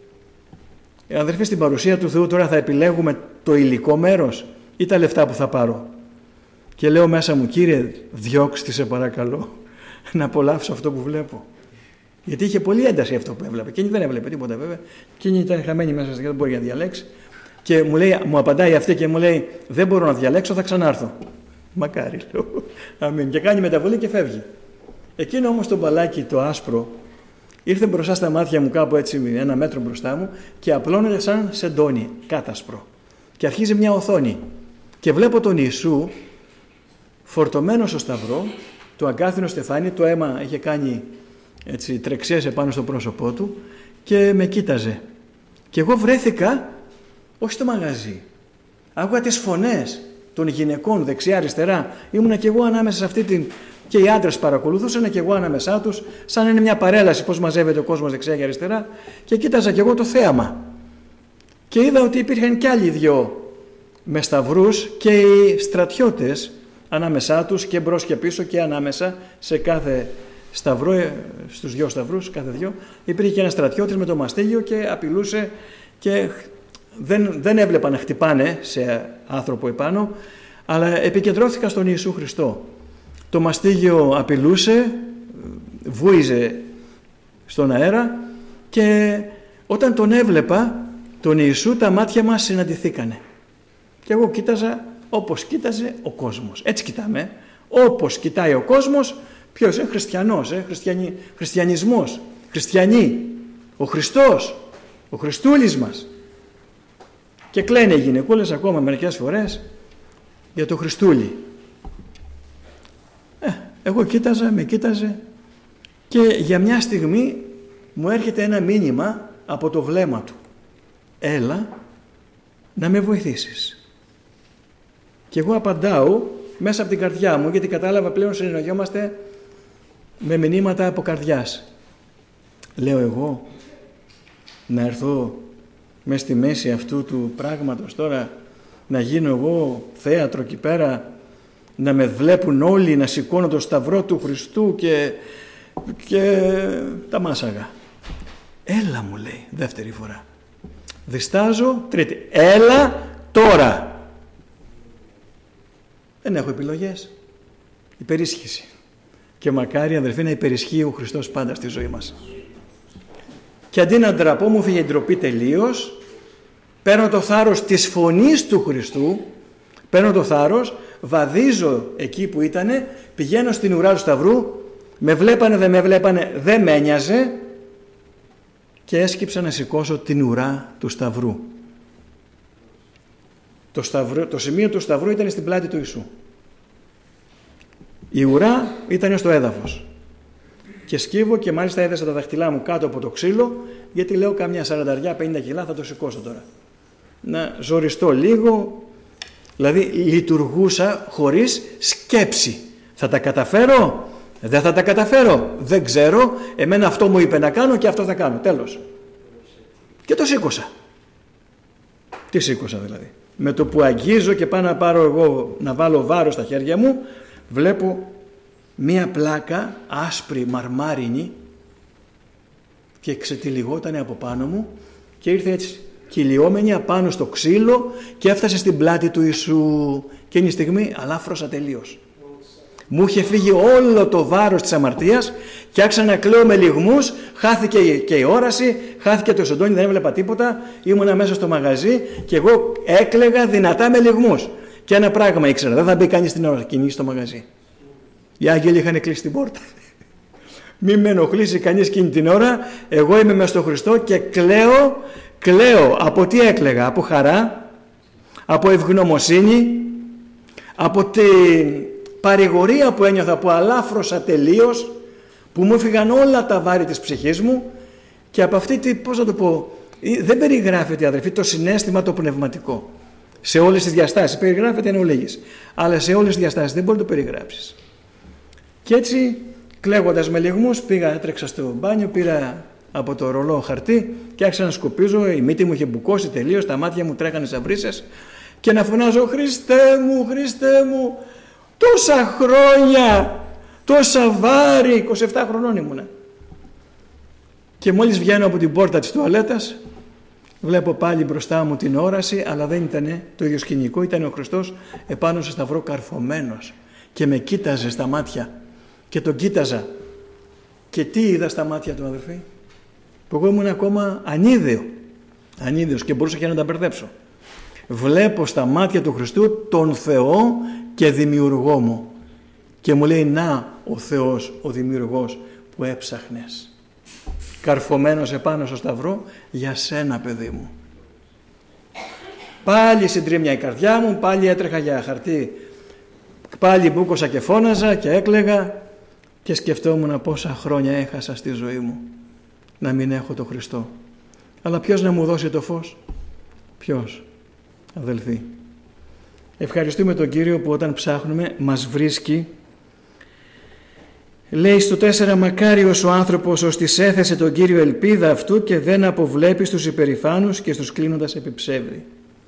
Ε, αδερφοί, στην παρουσία του Θεού τώρα θα επιλέγουμε το υλικό μέρος ή τα λεφτά που θα πάρω? Και λέω μέσα μου, Κύριε, διώξτε σε παρακαλώ να απολαύσω αυτό που βλέπω. Γιατί είχε πολύ ένταση αυτό που έβλεπε. Εκείνη δεν έβλεπε τίποτα βέβαια. Εκείνη ήταν χαμένη μέσα στην δεν μπορεί να διαλέξει. Και μου, λέει, μου απαντάει αυτή και μου λέει, δεν μπορώ να διαλέξω, θα ξανάρθω. Μακάρι, λέω. Αμήν. Και κάνει μεταβολή και φεύγει. Εκείνο όμως το μπαλάκι το άσπρο ήρθε μπροστά στα μάτια μου, κάπου έτσι ένα μέτρο μπροστά μου, και απλώνεται σαν σεντόνι, κάτασπρο. Και αρχίζει μια οθόνη. Και βλέπω τον Ιησού φορτωμένο στο σταυρό, το αγκάθινο στεφάνι, το αίμα είχε κάνει έτσι τρεξιές επάνω στο πρόσωπό του και με κοίταζε. Και εγώ βρέθηκα όχι στο μαγαζί. Άκουγα τις φωνές των γυναικών δεξιά-αριστερά. Ήμουνα κι εγώ ανάμεσα σε αυτή την... Και οι άντρες παρακολουθούσαν και εγώ ανάμεσά τους, σαν είναι μια παρέλαση πώς μαζεύεται ο κόσμος δεξιά και αριστερά, και κοίταζα κι εγώ το θέαμα. Και είδα ότι υπήρχαν κι άλλοι δυο με σταυρούς και οι στρατιώτες ανάμεσά τους και μπρος και πίσω και ανάμεσα σε κάθε σταυρό, στους δυο σταυρούς, κάθε δυο, υπήρχε και ένα στρατιώτης με το μαστίγιο και απειλούσε και δεν, δεν έβλεπα να χτυπάνε σε άνθρωπο επάνω, αλλά επικεντρώθηκα στον Ιησού Χριστό. Το μαστίγιο απειλούσε, βούιζε στον αέρα και όταν τον έβλεπα, τον Ιησού, τα μάτια μας συναντηθήκανε. Και εγώ κοίταζα όπως κοίταζε ο κόσμος. Έτσι κοιτάμε. Όπως κοιτάει ο κόσμος, ποιος είναι χριστιανός, ε? Χριστιανι... χριστιανισμός, χριστιανοί, ο Χριστός, ο Χριστούλης μας. Και κλαίνε οι γυναικούλες ακόμα μερικές φορές για το Χριστούλη. Ε, εγώ κοίταζα, με κοίταζε και για μια στιγμή μου έρχεται ένα μήνυμα από το βλέμμα του. Έλα να με βοηθήσεις. Και εγώ απαντάω μέσα από την καρδιά μου, γιατί κατάλαβα πλέον συνεννοιόμαστε με μηνύματα από καρδιάς. Λέω εγώ να έρθω μες στη μέση αυτού του πράγματος τώρα, να γίνω εγώ θέατρο εκεί πέρα, να με βλέπουν όλοι να σηκώνω το σταυρό του Χριστού και, και τα μάσαγα. Έλα, μου λέει δεύτερη φορά. Διστάζω, τρίτη. Έλα τώρα. Δεν έχω επιλογές. Υπερίσχυση. Και μακάρι, αδελφοί, να υπερισχύει ο Χριστός πάντα στη ζωή μας. Και αντί να ντραπώ, μου φύγε η ντροπή τελείως. Παίρνω το θάρρος της φωνής του Χριστού. Παίρνω το θάρρος, βαδίζω εκεί που ήτανε, πηγαίνω στην ουρά του σταυρού. Με βλέπανε, δεν με βλέπανε, δεν με ένοιαζε. Και έσκυψα να σηκώσω την ουρά του σταυρού. Το, σταυρό, το σημείο του σταυρού ήταν στην πλάτη του Ιησού. Η ουρά ήταν στο έδαφος. Και σκύβω και μάλιστα έδεσα τα δαχτυλά μου κάτω από το ξύλο, γιατί λέω καμιά σαρανταριά πενήντα κιλά θα το σηκώσω τώρα. Να ζοριστώ λίγο, δηλαδή λειτουργούσα χωρίς σκέψη. Θα τα καταφέρω, δεν θα τα καταφέρω, δεν ξέρω, εμένα αυτό μου είπε να κάνω και αυτό θα κάνω, τέλος. Και το σήκωσα. Τι σήκωσα δηλαδή? Με το που αγγίζω και πάω να πάρω εγώ να βάλω βάρος στα χέρια μου, βλέπω μία πλάκα άσπρη μαρμάρινη και ξετυλιγότανε από πάνω μου και ήρθε έτσι κυλιόμενη απάνω στο ξύλο και έφτασε στην πλάτη του Ιησού. Και είναι η στιγμή αλάφρωσα τελείως. Μου είχε φύγει όλο το βάρος της αμαρτίας και άρχισα να κλαίω με λυγμούς, χάθηκε και η όραση, χάθηκε το σεντόνι, δεν έβλεπα τίποτα, ήμουνα μέσα στο μαγαζί και εγώ έκλαιγα δυνατά με λυγμούς. Και ένα πράγμα ήξερα, δεν θα μπει κανείς την ώρα κοινή στο μαγαζί. Οι άγγελοι είχαν κλείσει την πόρτα. Μη με ενοχλήσει κανείς εκείνη την ώρα, εγώ είμαι μες στο Χριστό και κλαίω, κλαίω. Από τι έκλαιγα? Από χαρά, από ευγνωμοσύνη, από την παρηγορία που ένιωθα, που αλάφρωσα τελείως, που μου έφυγαν όλα τα βάρη της ψυχής μου και από αυτή τη, πώς να το πω, δεν περιγράφεται, αδελφοί, το συναίσθημα το πνευματικό. Σε όλες τις διαστάσεις περιγράφεται εν ολίγης, αλλά σε όλες τις διαστάσεις δεν μπορεί να το περιγράψεις. Και έτσι, κλαίγοντας με λυγμούς, πήγα, έτρεξα στο μπάνιο, πήρα από το ρολό χαρτί και άρχισα να σκουπίζω, η μύτη μου είχε μπουκώσει τελείως, τα μάτια μου τρέχανε σαν βρύσες και να φωνάζω «Χριστέ μου, Χριστέ μου, τόσα χρόνια, τόσα βάρη», είκοσι επτά χρονών ήμουνα. Και μόλις βγαίνω από την πόρτα της τουαλέτας, βλέπω πάλι μπροστά μου την όραση, αλλά δεν ήταν το ίδιο σκηνικό, ήταν ο Χριστός επάνω στο σταυρό καρφωμένος και με κοίταζε στα μάτια και τον κοίταζα. Και τι είδα στα μάτια του, αδερφοί? Που εγώ ήμουν ακόμα ανίδεο, ανίδεος και μπορούσα και να τα μπερδέψω. Βλέπω στα μάτια του Χριστού τον Θεό και δημιουργό μου και μου λέει «Να ο Θεός, ο δημιουργός που έψαχνες, καρφωμένος επάνω στο σταυρό για σένα, παιδί μου». Πάλι συντρίμμια η καρδιά μου, πάλι έτρεχα για χαρτί, πάλι μπούκωσα και φώναζα και έκλαιγα και σκεφτόμουν πόσα χρόνια έχασα στη ζωή μου να μην έχω το Χριστό. Αλλά ποιος να μου δώσει το φως? Ποιος, αδελφοί? Ευχαριστούμε τον Κύριο που όταν ψάχνουμε μας βρίσκει. Λέει στο τέσσερα «Μακάριος ο άνθρωπος ως της έθεσε τον Κύριο ελπίδα αυτού και δεν αποβλέπει στους υπερηφάνους και στους κλείνοντας επιψεύδει».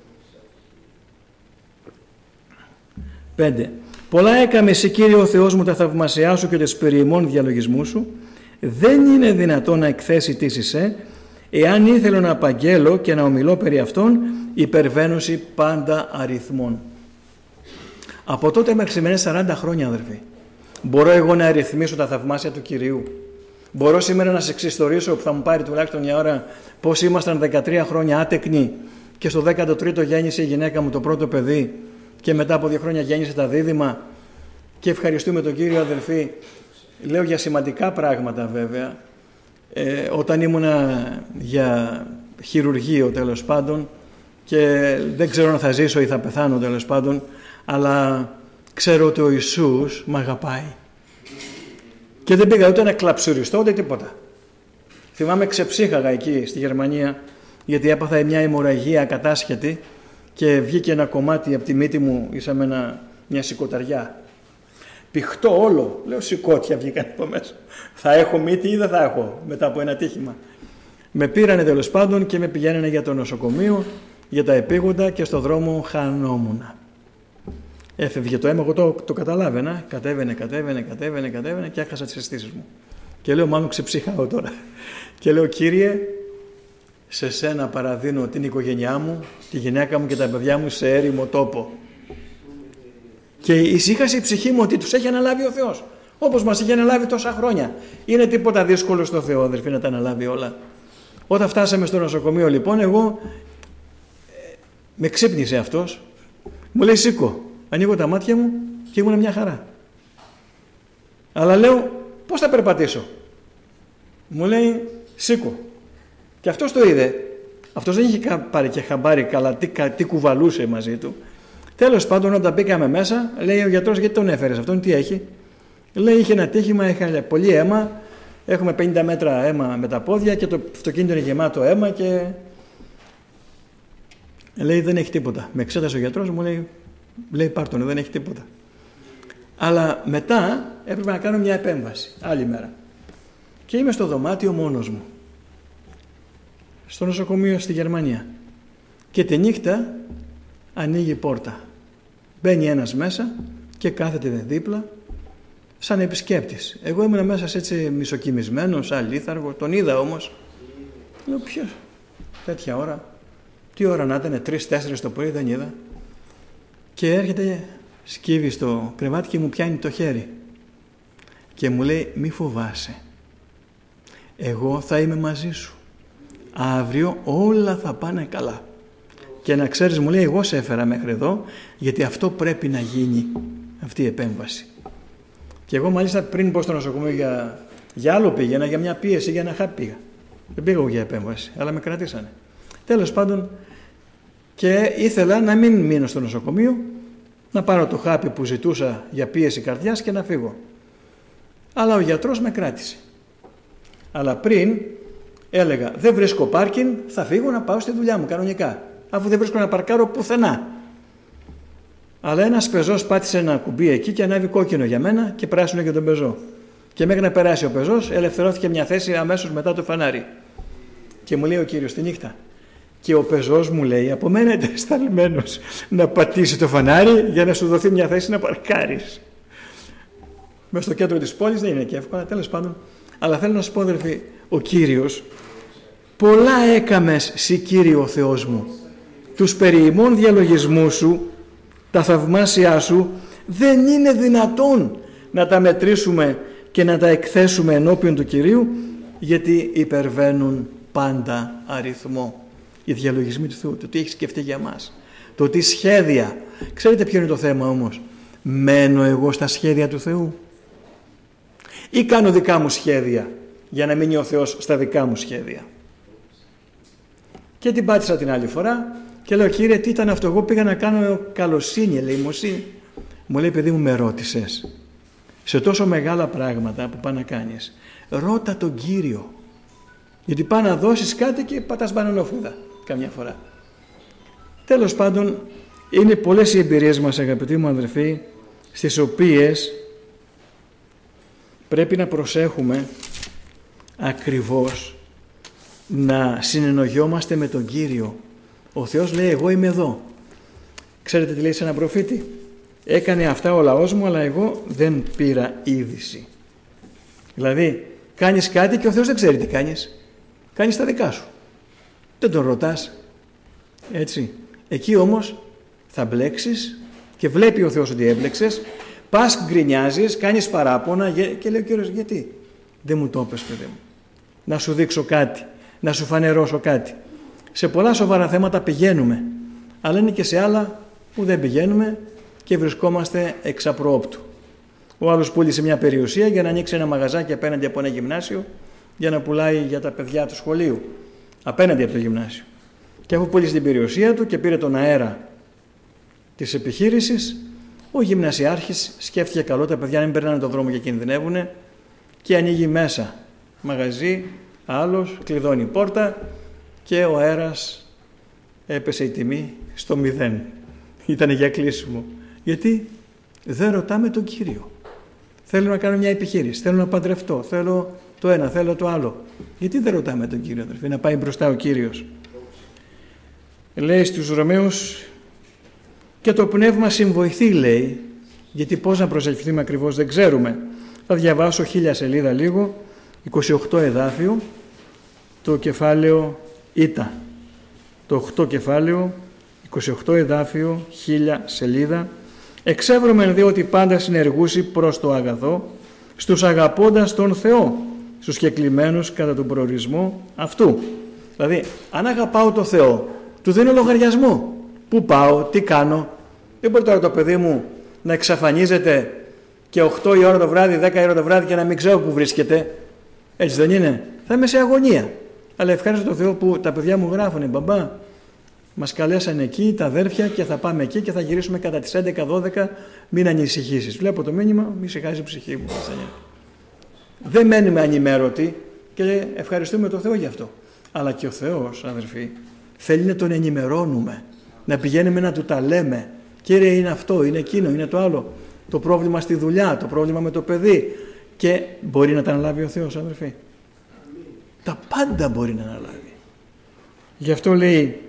πέντε. «Πολλά έκαμε εσύ, Κύριε ο Θεός μου, τα θαυμασιά σου και τις περιημών διαλογισμού σου. Δεν είναι δυνατόν να εκθέσει τι είσαι, εάν ήθελω να απαγγέλω και να ομιλώ περί αυτών, υπερβαίνωση πάντα αριθμών». Από τότε μέχρι σήμερα σαράντα χρόνια, αδερφοί. Μπορώ εγώ να αριθμίσω τα θαυμάσια του Κυρίου? Μπορώ σήμερα να σε εξιστορήσω, που θα μου πάρει τουλάχιστον μια ώρα, πώς ήμασταν δεκατρία χρόνια άτεκνοι και στο δέκατο τρίτο γέννησε η γυναίκα μου το πρώτο παιδί και μετά από δύο χρόνια γέννησε τα δίδυμα και ευχαριστούμε τον Κύριο, αδελφοί. Λέω για σημαντικά πράγματα βέβαια. Ε, όταν ήμουνα για χειρουργείο τέλος πάντων και δεν ξέρω αν θα ζήσω ή θα πεθάνω τέλος πάντων, αλλά ξέρω ότι ο Ιησούς μ' αγαπάει. Και δεν πήγα ούτε να κλαψουριστώ ούτε τίποτα. Θυμάμαι ξεψύχαγα εκεί στη Γερμανία, γιατί έπαθα μια αιμορραγία ακατάσχετη και βγήκε ένα κομμάτι από τη μύτη μου, ίσα με ένα, μια σηκωταριά. Πηχτό όλο, λέω σηκώτια βγήκαν από μέσα. Θα έχω μύτη ή δεν θα έχω μετά από ένα τύχημα. Με πήρανε τέλος πάντων και με πηγαίνανε για το νοσοκομείο, για τα επίγοντα και στο δρόμο χανόμουνα. Έφευγε το αίμα, εγώ το, το καταλάβαινα, κατέβαινε, κατέβαινε, κατέβαινε, κατέβαινε και έχασα τις αισθήσεις μου. Και λέω μάλλον ξεψύχαω τώρα. Και λέω Κύριε, σε σένα παραδίνω την οικογένειά μου, τη γυναίκα μου και τα παιδιά μου σε έρημο τόπο. Και ησύχασε η ψυχή μου ότι τους έχει αναλάβει ο Θεός. Όπως μας είχε αναλάβει τόσα χρόνια. Είναι τίποτα δύσκολο στο Θεό, αδερφοί, να τα αναλάβει όλα. Όταν φτάσαμε στο νοσοκομείο λοιπόν, εγώ ε, με ξύπνησε αυτός. Μου λέει σήκω. Ανοίγω τα μάτια μου και ήμουν μια χαρά. Αλλά λέω πώς θα περπατήσω. Μου λέει σήκω. Και αυτός το είδε. Αυτός δεν είχε πάρει και χαμπάρι καλά τι, τι κουβαλούσε μαζί του. Τέλος πάντων όταν μπήκαμε μέσα, λέει ο γιατρός γιατί τον έφερες αυτόν, τι έχει. Λέει είχε ένα τύχημα, είχε πολύ αίμα, έχουμε πενήντα μέτρα αίμα με τα πόδια και το αυτοκίνητο είναι γεμάτο αίμα και λέει δεν έχει τίποτα. Με εξέτασε ο γιατρός, μου λέει, λέει πάρ' τον, δεν έχει τίποτα. Αλλά μετά έπρεπε να κάνω μια επέμβαση, άλλη μέρα. Και είμαι στο δωμάτιο μόνος μου, στο νοσοκομείο στη Γερμανία. Και τη νύχτα ανοίγει η πόρτα. Μπαίνει ένας μέσα και κάθεται δίπλα σαν επισκέπτης. Εγώ ήμουν μέσα σε έτσι μισοκοιμισμένος, αλήθαργο, τον είδα όμως. Λέω ποιος, τέτοια ώρα, τι ώρα να ήταν, τρεις τέσσερις το πρωί, δεν είδα. Και έρχεται, σκύβει στο κρεβάτι και μου πιάνει το χέρι. Και μου λέει μη φοβάσαι, εγώ θα είμαι μαζί σου. Αύριο όλα θα πάνε καλά. Και να ξέρεις, μου λέει, εγώ σε έφερα μέχρι εδώ, γιατί αυτό πρέπει να γίνει, αυτή η επέμβαση. Και εγώ μάλιστα πριν πω στο νοσοκομείο για, για άλλο πήγαινα, για μια πίεση, για ένα χάπι πήγα. Δεν πήγα εγώ για επέμβαση, αλλά με κρατήσανε. Τέλος πάντων, και ήθελα να μην μείνω στο νοσοκομείο, να πάρω το χάπι που ζητούσα για πίεση καρδιάς και να φύγω. Αλλά ο γιατρός με κράτησε. Αλλά πριν έλεγα, δεν βρίσκω πάρκινγκ, θα φύγω να πάω στη δουλειά μου κανονικά. Αφού δεν βρίσκω να παρκάρω πουθενά. Αλλά ένας πεζός πάτησε ένα κουμπί εκεί και ανάβει κόκκινο για μένα και πράσινο για τον πεζό. Και μέχρι να περάσει ο πεζός, ελευθερώθηκε μια θέση αμέσως μετά το φανάρι. Και μου λέει ο Κύριος τη νύχτα. Και ο πεζός μου λέει, από μένα είναι σταλμένος να πατήσει το φανάρι για να σου δοθεί μια θέση να παρκάρεις. Μες στο κέντρο της πόλης δεν είναι και εύκολα, τέλος πάντων. Αλλά θέλω να σου πω, αδελφοί, ο Κύριος πολλά έκαμες σοι Κύριε ο Θεός μου. Τους περί ημών διαλογισμούς σου, τα θαυμάσια σου, δεν είναι δυνατόν να τα μετρήσουμε και να τα εκθέσουμε ενώπιον του Κυρίου, γιατί υπερβαίνουν πάντα αριθμό. Οι διαλογισμοί του Θεού, το τι έχει σκεφτεί για μας, το τι σχέδια. Ξέρετε ποιο είναι το θέμα όμως? Μένω εγώ στα σχέδια του Θεού ή κάνω δικά μου σχέδια για να μείνει ο Θεός στα δικά μου σχέδια? Και την πάτησα την άλλη φορά και λέω, Κύριε, τι ήταν αυτό? Εγώ πήγα να κάνω καλοσύνη, ελεημοσύνη. Μου λέει, παιδί μου, με ρώτησες σε τόσο μεγάλα πράγματα που πάνε να κάνεις, ρώτα τον Κύριο, γιατί πάνε να δώσεις κάτι και πατάς μπανανόφλουδα καμιά φορά. Τέλος πάντων, είναι πολλές οι εμπειρίες μας, αγαπητοί μου αδερφοί, στις οποίες πρέπει να προσέχουμε ακριβώς να συνεννοιόμαστε με τον Κύριο. Ο Θεός λέει, εγώ είμαι εδώ. Ξέρετε τι λέει σε έναν προφήτη? Έκανε αυτά ο λαός μου, αλλά εγώ δεν πήρα είδηση. Δηλαδή, κάνεις κάτι και ο Θεός δεν ξέρει τι κάνεις. Κάνεις τα δικά σου. Δεν τον ρωτάς. Έτσι. Εκεί όμως θα μπλέξεις και βλέπει ο Θεός ότι έμπλεξες. Πας, γκρινιάζεις, κάνεις παράπονα και λέει ο Κύριος, γιατί δεν μου το είπες, παιδί μου? Να σου δείξω κάτι, να σου φανερώσω κάτι. Σε πολλά σοβαρά θέματα πηγαίνουμε, αλλά είναι και σε άλλα που δεν πηγαίνουμε και βρισκόμαστε εξ απρόοπτου. Ο άλλος πούλησε μια περιουσία για να ανοίξει ένα μαγαζάκι απέναντι από ένα γυμνάσιο για να πουλάει για τα παιδιά του σχολείου. Απέναντι από το γυμνάσιο. Και αφού πούλησε την περιουσία του και πήρε τον αέρα της επιχείρησης, ο γυμνασιάρχης σκέφτηκε καλό τα παιδιά να μην περνάνε τον δρόμο και κινδυνεύουν και ανοίγει μέσα μαγαζί, άλλος, κλειδώνει πόρτα και ο αέρας έπεσε η τιμή στο μηδέν. Ήταν για κλείσιμο. Γιατί δεν ρωτάμε τον Κύριο. Θέλω να κάνω μια επιχείρηση, θέλω να παντρευτώ, θέλω το ένα, θέλω το άλλο. Γιατί δεν ρωτάμε τον Κύριο, αδερφοί, να πάει μπροστά ο Κύριος. Λέει στους Ρωμαίους, και το πνεύμα συμβοηθεί, λέει, γιατί πώς να προσευχηθούμε ακριβώς δεν ξέρουμε. Θα διαβάσω χίλια σελίδα λίγο, είκοσι οκτώ εδάφιο, το κεφάλαιο Ήτα. Το οκτώ κεφάλαιο, είκοσι οκτώ εδάφιο, χίλια σελίδα. Εξεύρωμεν δε ότι πάντα συνεργούσι προς το αγαθό, στους αγαπώντας τον Θεό, στους κεκλημένους κατά τον προορισμό αυτού. Δηλαδή, αν αγαπάω τον Θεό, του δίνω λογαριασμό. Πού πάω, τι κάνω. Δεν μπορεί τώρα το παιδί μου να εξαφανίζεται και οκτώ η ώρα το βράδυ, δέκα η ώρα το βράδυ και να μην ξέρω που βρίσκεται. Έτσι δεν είναι? Θα είμαι σε αγωνία. Αλλά ευχαριστώ τον Θεό που τα παιδιά μου γράφουν, μπαμπά, μας καλέσαν εκεί τα αδέρφια και θα πάμε εκεί και θα γυρίσουμε κατά τις έντεκα δώδεκα, μην ανησυχήσεις. Βλέπω το μήνυμα, μη σιγάζει η ψυχή μου. Δεν μένουμε ανημέρωτοι και ευχαριστούμε τον Θεό γι' αυτό. Αλλά και ο Θεός, αδερφοί, θέλει να τον ενημερώνουμε, να πηγαίνουμε να του τα λέμε. Κύριε, είναι αυτό, είναι εκείνο, είναι το άλλο. Το πρόβλημα στη δουλειά, το πρόβλημα με το παιδί. Και μπορεί να τα αναλάβει ο Θεός, αδερφοί. Τα πάντα μπορεί να αναλάβει. Γι' αυτό λέει,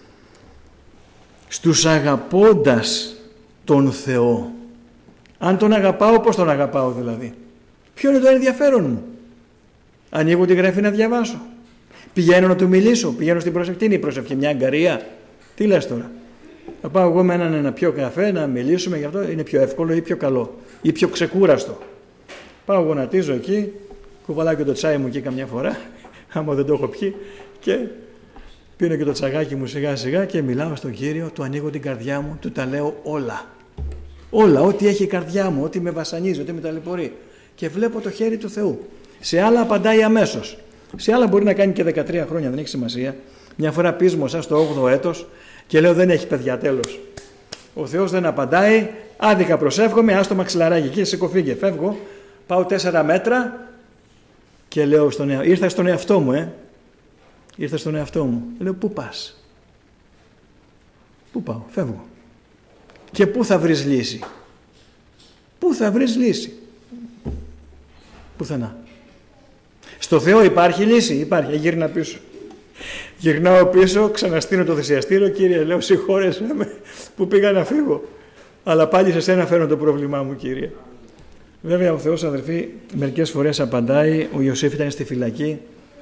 στους αγαπώντας τον Θεό. Αν τον αγαπάω, πώς τον αγαπάω δηλαδή? Ποιο είναι το ενδιαφέρον μου? Ανοίγω τη γραφή να διαβάσω. Πηγαίνω να του μιλήσω, πηγαίνω στην προσευχή. Τι είναι η προσευχή, μια αγκαρία? Τι λες τώρα? Θα πάω εγώ με έναν ένα πιο καφέ να μιλήσουμε γι' αυτό, είναι πιο εύκολο ή πιο καλό ή πιο ξεκούραστο? Πάω γονατίζω εκεί, κουβαλάω και το τσάι μου εκεί καμιά φορά, άμα δεν το έχω πιει, και πίνω και το τσαγάκι μου σιγά σιγά και μιλάω στον Κύριο, του ανοίγω την καρδιά μου, του τα λέω όλα. Όλα, ό,τι έχει η καρδιά μου, ό,τι με βασανίζει, ό,τι με ταλαιπωρεί. Και βλέπω το χέρι του Θεού. Σε άλλα απαντάει αμέσως. Σε άλλα μπορεί να κάνει και δεκατρία χρόνια, δεν έχει σημασία. Μια φορά πείσμωσα στο όγδοο έτος και λέω δεν έχει παιδιά, τέλος. Ο Θεός δεν απαντάει, άδικα προσεύχομαι, άστο μαξιλαράκι εκεί, σηκωφίγε, φεύγω, πάω τέσσερα μέτρα και λέω στον εαυτό, ήρθα στον εαυτό μου, ε. Ήρθα στον εαυτό μου. Λέω, πού πας? Πού πάω? Φεύγω. Και πού θα βρεις λύση? Πού θα βρεις λύση? Πουθενά. Στο Θεό υπάρχει λύση? Υπάρχει. Γύρνα πίσω. Γυρνάω πίσω, ξαναστείνω το θυσιαστήριο. Κύριε, λέω, συγχώρεσαι με που πήγα να φύγω. Αλλά πάλι σε σένα φέρνω το πρόβλημά μου, Κύριε. Βέβαια, ο Θεός, αδερφοί, μερικές φορές απαντάει. Ο Ιωσήφ ήταν στη φυλακή.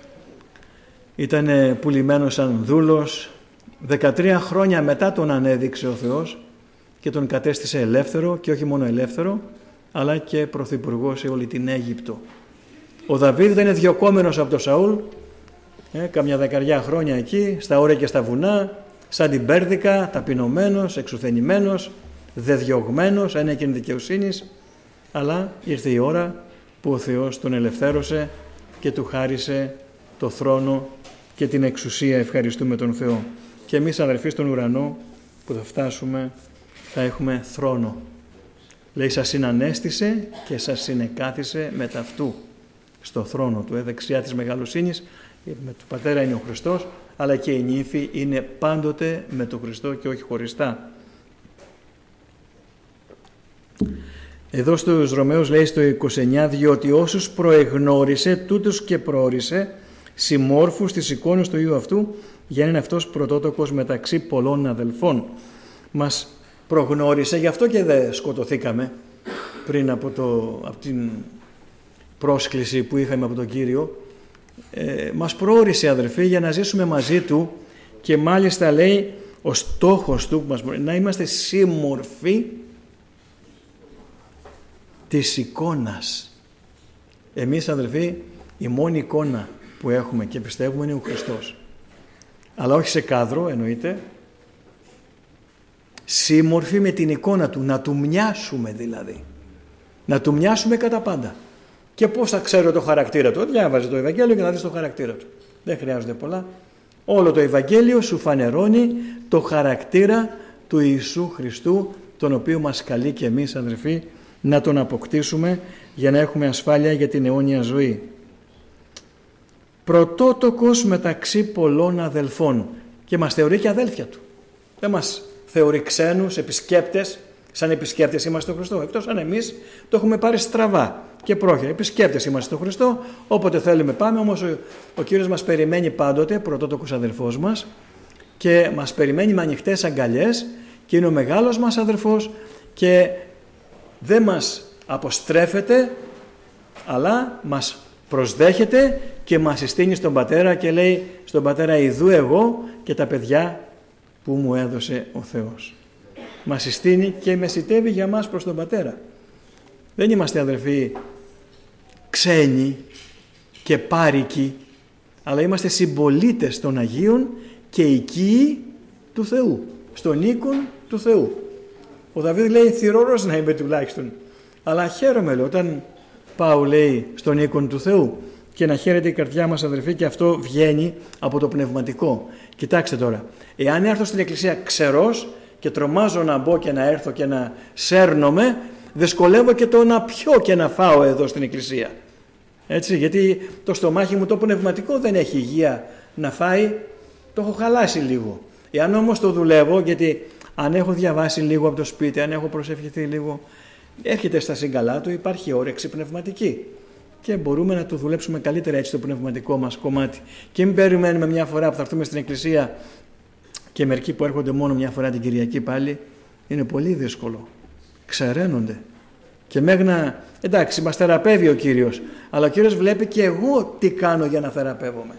Ήταν πουλημένος σαν δούλος. δεκατρία χρόνια μετά τον ανέδειξε ο Θεός και τον κατέστησε ελεύθερο, και όχι μόνο ελεύθερο, αλλά και πρωθυπουργό σε όλη την Αίγυπτο. Ο Δαβίδ ήταν διωκόμενος από τον Σαούλ, ε, καμιά δεκαριά χρόνια εκεί, στα όρια και στα βουνά, σαν την Πέρδικα, ταπεινωμένος, εξουθενημένος, δεδιωγμένος, ένεκεν δικαιοσύνης, αλλά ήρθε η ώρα που ο Θεός τον ελευθέρωσε και του χάρισε το θρόνο και την εξουσία. Ευχαριστούμε τον Θεό. Και εμείς, αδερφοί, στον ουρανό που θα φτάσουμε, θα έχουμε θρόνο. Λέει, σας συνανέστησε και σας συνεκάθισε με ταυτού στο θρόνο του, ε, δεξιά της μεγαλοσύνης. Με του Πατέρα είναι ο Χριστός, αλλά και η νύφη είναι πάντοτε με τον Χριστό και όχι χωριστά. Εδώ στους Ρωμαίους λέει στο είκοσι εννιά, διότι όσους προεγνώρισε, τούτους και προόρισε, συμμόρφους της εικόνας του Υιού αυτού, για να είναι αυτός πρωτότοκος μεταξύ πολλών αδελφών. Μας προγνώρισε, γι' αυτό και δεν σκοτωθήκαμε πριν από, το, από την πρόσκληση που είχαμε από τον Κύριο. Ε, μας προόρισε, αδερφοί, για να ζήσουμε μαζί Του, και μάλιστα λέει ο στόχος Του μας, να είμαστε σύμμορφοι της εικόνας. Εμείς, αδερφοί, η μόνη εικόνα που έχουμε και πιστεύουμε είναι ο Χριστός. Αλλά όχι σε κάδρο, εννοείται. Σύμμορφοι με την εικόνα Του, να Του μοιάσουμε δηλαδή. Να του μοιάσουμε κατά πάντα. Και πώς θα ξέρω το χαρακτήρα του? Διάβαζε το Ευαγγέλιο και να δεις το χαρακτήρα του. Δεν χρειάζονται πολλά. Όλο το Ευαγγέλιο σου φανερώνει το χαρακτήρα του Ιησού Χριστού, τον οποίο μας καλεί και εμείς, αδερφοί, να τον αποκτήσουμε για να έχουμε ασφάλεια για την αιώνια ζωή. Πρωτότοκος μεταξύ πολλών αδελφών, και μας θεωρεί και αδέλφια του. Δεν μας θεωρεί ξένους, επισκέπτες, σαν επισκέπτες είμαστε στον Χριστό, εκτός αν εμείς το έχουμε πάρει στραβά και πρόχειρα. Επισκέπτες είμαστε στον Χριστό, όποτε θέλουμε πάμε, όμως ο, ο Κύριος μας περιμένει πάντοτε, πρωτότοκος αδελφός μας, και μας περιμένει με ανοιχτές αγκαλιές και είναι ο μεγάλος μας αδελφός και δεν μας αποστρέφεται, αλλά μας προσδέχεται και μας συστήνει στον Πατέρα και λέει στον Πατέρα, ιδού εγώ και τα παιδιά που μου έδωσε ο Θεός. Μας συστήνει και μεσιτεύει για μας προς τον Πατέρα. Δεν είμαστε, αδελφοί, ξένοι και πάρικοι, αλλά είμαστε συμπολίτες των Αγίων και οικοί του Θεού, στον οίκον του Θεού. Ο Δαβίδ λέει, θυρωρός να είμαι τουλάχιστον, αλλά χαίρομαι, λέει, όταν πάω, λέει, στον οίκον του Θεού, και να χαίρεται η καρδιά μας, αδελφοί, και αυτό βγαίνει από το πνευματικό. Κοιτάξτε τώρα, εάν έρθω στην εκκλησία ξερός και τρομάζω να μπω και να έρθω και να σέρνομαι, δυσκολεύω και το να πιω και να φάω εδώ στην εκκλησία. Έτσι, γιατί το στομάχι μου το πνευματικό δεν έχει υγεία να φάει, το έχω χαλάσει λίγο. Εάν όμως το δουλεύω, γιατί αν έχω διαβάσει λίγο από το σπίτι, αν έχω προσευχηθεί λίγο, έρχεται στα σύγκαλά του, υπάρχει όρεξη πνευματική. Και μπορούμε να το δουλέψουμε καλύτερα έτσι το πνευματικό μας κομμάτι. Και μην περιμένουμε μια φορά που θα έρθουμε στην εκκλησία και μερικοί που έρχονται μόνο μια φορά την Κυριακή πάλι, είναι πολύ δύσκολο. Ξεραίνονται. Και μέχρι να, εντάξει, μας θεραπεύει ο Κύριος, αλλά ο Κύριος βλέπει και εγώ τι κάνω για να θεραπεύομαι.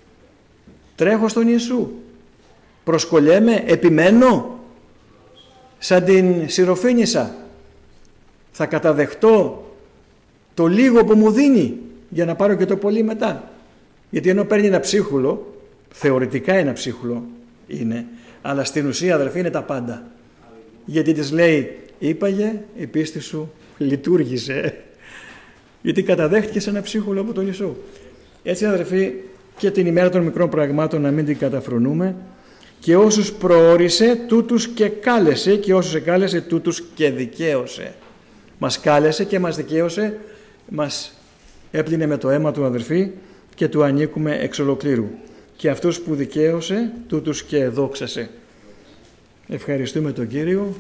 Τρέχω στον Ιησού. Προσκολιέμαι, επιμένω, σαν την Συροφήνισσα. Θα καταδεχτώ το λίγο που μου δίνει για να πάρω και το πολύ μετά. Γιατί ενώ παίρνει ένα ψίχουλο, θεωρητικά ένα ψίχουλο είναι, αλλά στην ουσία, αδερφοί, είναι τα πάντα. Γιατί της λέει, είπαγε, η πίστη σου λειτουργήσε. Γιατί καταδέχτηκες ένα ψίχουλο από τον Ιησού. Έτσι, αδερφοί, και την ημέρα των μικρών πραγμάτων να μην την καταφρονούμε, και όσους προόρισε τούτους και κάλεσε, και όσους εκάλεσε τούτους και δικαίωσε. Μας κάλεσε και μας δικαίωσε, μας έπλυνε με το αίμα του, αδερφοί, και του ανήκουμε εξ ολοκλήρου. Και αυτούς που δικαίωσε τούτους και δόξασε. Ευχαριστούμε τον Κύριο.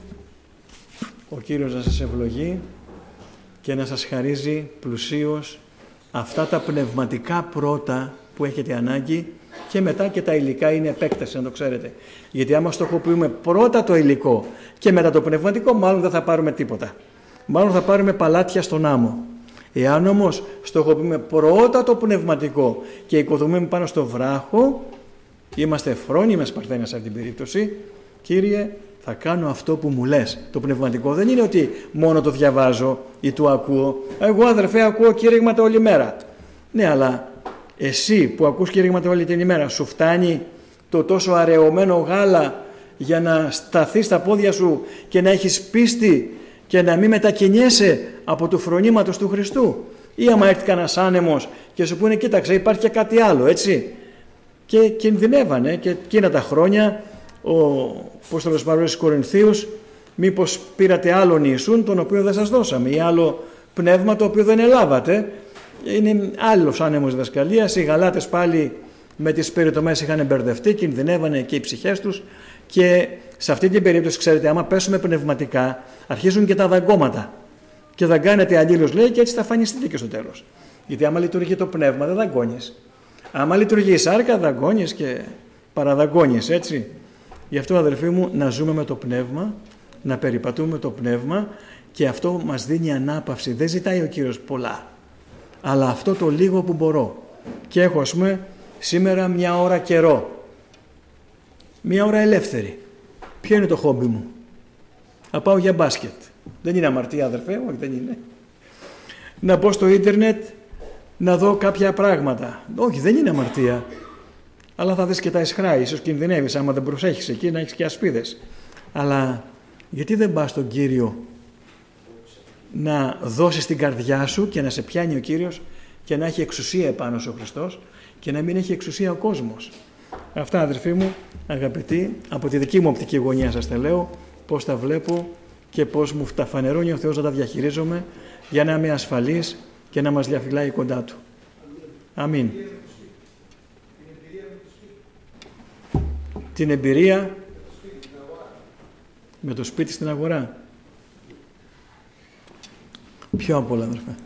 Ο Κύριος να σας ευλογεί και να σας χαρίζει πλουσίως αυτά τα πνευματικά πρώτα που έχετε ανάγκη, και μετά και τα υλικά είναι επέκταση, να το ξέρετε. Γιατί άμα στοχοποιούμε πρώτα το υλικό και μετά το πνευματικό, μάλλον δεν θα πάρουμε τίποτα. Μάλλον θα πάρουμε παλάτια στον άμμο. Εάν όμως στοχοποιούμε πρώτα το πνευματικό και οικοδομούμε πάνω στο βράχο, είμαστε φρόνιμες παρθένες σε αυτήν την περίπτωση. Κύριε, θα κάνω αυτό που μου λες. Το πνευματικό δεν είναι ότι μόνο το διαβάζω ή το ακούω. Εγώ, αδερφέ, ακούω κήρυγματα όλη μέρα. Ναι, αλλά εσύ που ακούς κήρυγματα όλη την ημέρα, σου φτάνει το τόσο αραιωμένο γάλα για να σταθείς στα πόδια σου και να έχεις πίστη και να μην μετακινιέσαι από του φρονήματος του Χριστού? Ή άμα έρθει κανένας άνεμος και σου πούνε, κοίταξε, υπάρχει και κάτι άλλο, έτσι. Και κινδυνεύανε και εκείνα τα χρόνια ο Απόστολος Παύλος στους Κορινθίους, μήπως πήρατε άλλον Ιησούν τον οποίο δεν σας δώσαμε, ή άλλο πνεύμα το οποίο δεν ελάβατε. Είναι άλλος άνεμος διδασκαλίας. Οι Γαλάτες πάλι με τις περιτομές είχαν μπερδευτεί, κινδυνεύανε και οι ψυχές τους, και σε αυτή την περίπτωση, ξέρετε, άμα πέσουμε πνευματικά, αρχίζουν και τα δαγκώματα. Και δαγκάνεται αλλήλως, λέει, και έτσι θα φανιστείτε και στο τέλος. Γιατί άμα λειτουργεί το πνεύμα, δεν δαγκώνεις. Άμα λειτουργεί η σάρκα, δαγκώνεις και παραδαγκώνεις, έτσι. Γι' αυτό, αδερφοί μου, να ζούμε με το πνεύμα, να περιπατούμε με το πνεύμα, και αυτό μας δίνει ανάπαυση. Δεν ζητάει ο Κύριος πολλά, αλλά αυτό το λίγο που μπορώ. Και έχω, ας πούμε, σήμερα μια ώρα καιρό, μια ώρα ελεύθερη. Ποιο είναι το χόμπι μου? Να πάω για μπάσκετ. Δεν είναι αμαρτία, αδερφέ, όχι, δεν είναι. Να μπω στο ίντερνετ να δω κάποια πράγματα. Όχι, δεν είναι αμαρτία. Αλλά θα δεις και τα ισχρά, ίσως κινδυνεύεις άμα δεν προσέχεις εκεί, να έχεις και ασπίδες. Αλλά γιατί δεν πας στον Κύριο να δώσεις την καρδιά σου και να σε πιάνει ο Κύριος και να έχει εξουσία επάνω σου ο Χριστός και να μην έχει εξουσία ο κόσμος. Αυτά, αδερφοί μου, αγαπητοί, από τη δική μου οπτική γωνία σας τα λέω, πώς τα βλέπω και πώς μου τα φανερώνει ο Θεός να τα διαχειρίζομαι για να είμαι ασφαλής και να μας διαφυλάει κοντά Του. Αμήν. Την εμπειρία με το σπίτι στην αγορά. Πιο απ' όλα, αδερφέ.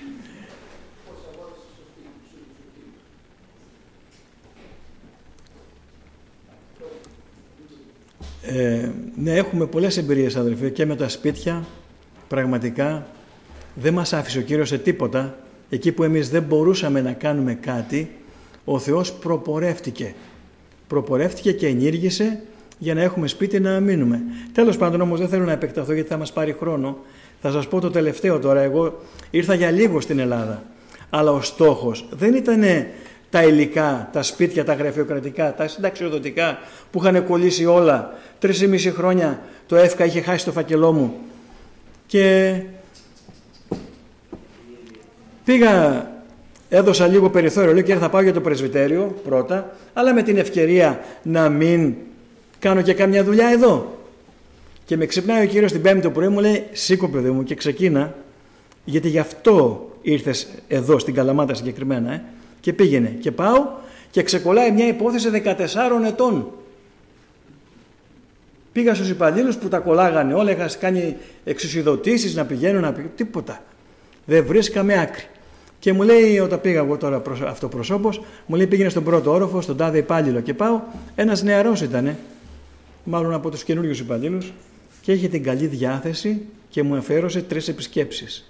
Ε, ναι, έχουμε πολλές εμπειρίες, αδερφέ, και με τα σπίτια. Πραγματικά δεν μας άφησε ο Κύριος σε τίποτα. Εκεί που εμείς δεν μπορούσαμε να κάνουμε κάτι, ο Θεός προπορεύτηκε. Προπορεύτηκε και ενήργησε για να έχουμε σπίτι να μείνουμε. Τέλος πάντων, όμως, δεν θέλω να επεκταθώ γιατί θα μας πάρει χρόνο. Θα σας πω το τελευταίο τώρα. Εγώ ήρθα για λίγο στην Ελλάδα. Αλλά ο στόχος δεν ήταν τα υλικά, τα σπίτια, τα γραφειοκρατικά, τα συνταξιοδοτικά που είχαν κολλήσει όλα. Τρεις ή μισή χρόνια το ΕΦΚΑ είχε χάσει το φακελό μου. Και πήγα, έδωσα λίγο περιθώριο. Λέω, Κύριε, θα πάω για το πρεσβυτέριο πρώτα, αλλά με την ευκαιρία να μην κάνω και κάμια δουλειά εδώ. Και με ξυπνάει ο Κύριος την Πέμπτη το πρωί, μου λέει, σήκω παιδί μου και ξεκίνα, γιατί γι' αυτό ήρθες εδώ στην Καλαμάτα συγκεκριμένα. Ε? Και πήγαινε και πάω και ξεκολλάει μια υπόθεση δεκατεσσάρων ετών. Πήγα στους υπαλλήλους που τα κολλάγανε όλα, είχα κάνει εξουσιοδοτήσεις να πηγαίνω, να πηγαίνω, τίποτα. Δεν βρίσκαμε άκρη. Και μου λέει, όταν πήγα εγώ τώρα αυτοπροσώπος, μου λέει, πήγαινε στον πρώτο όροφο, στον τάδε υπάλληλο και πάω. Ένας νεαρός ήτανε, μάλλον από τους καινούριους υπαλλήλους, και είχε την καλή διάθεση και μου αφιέρωσε τρεις επισκέψεις.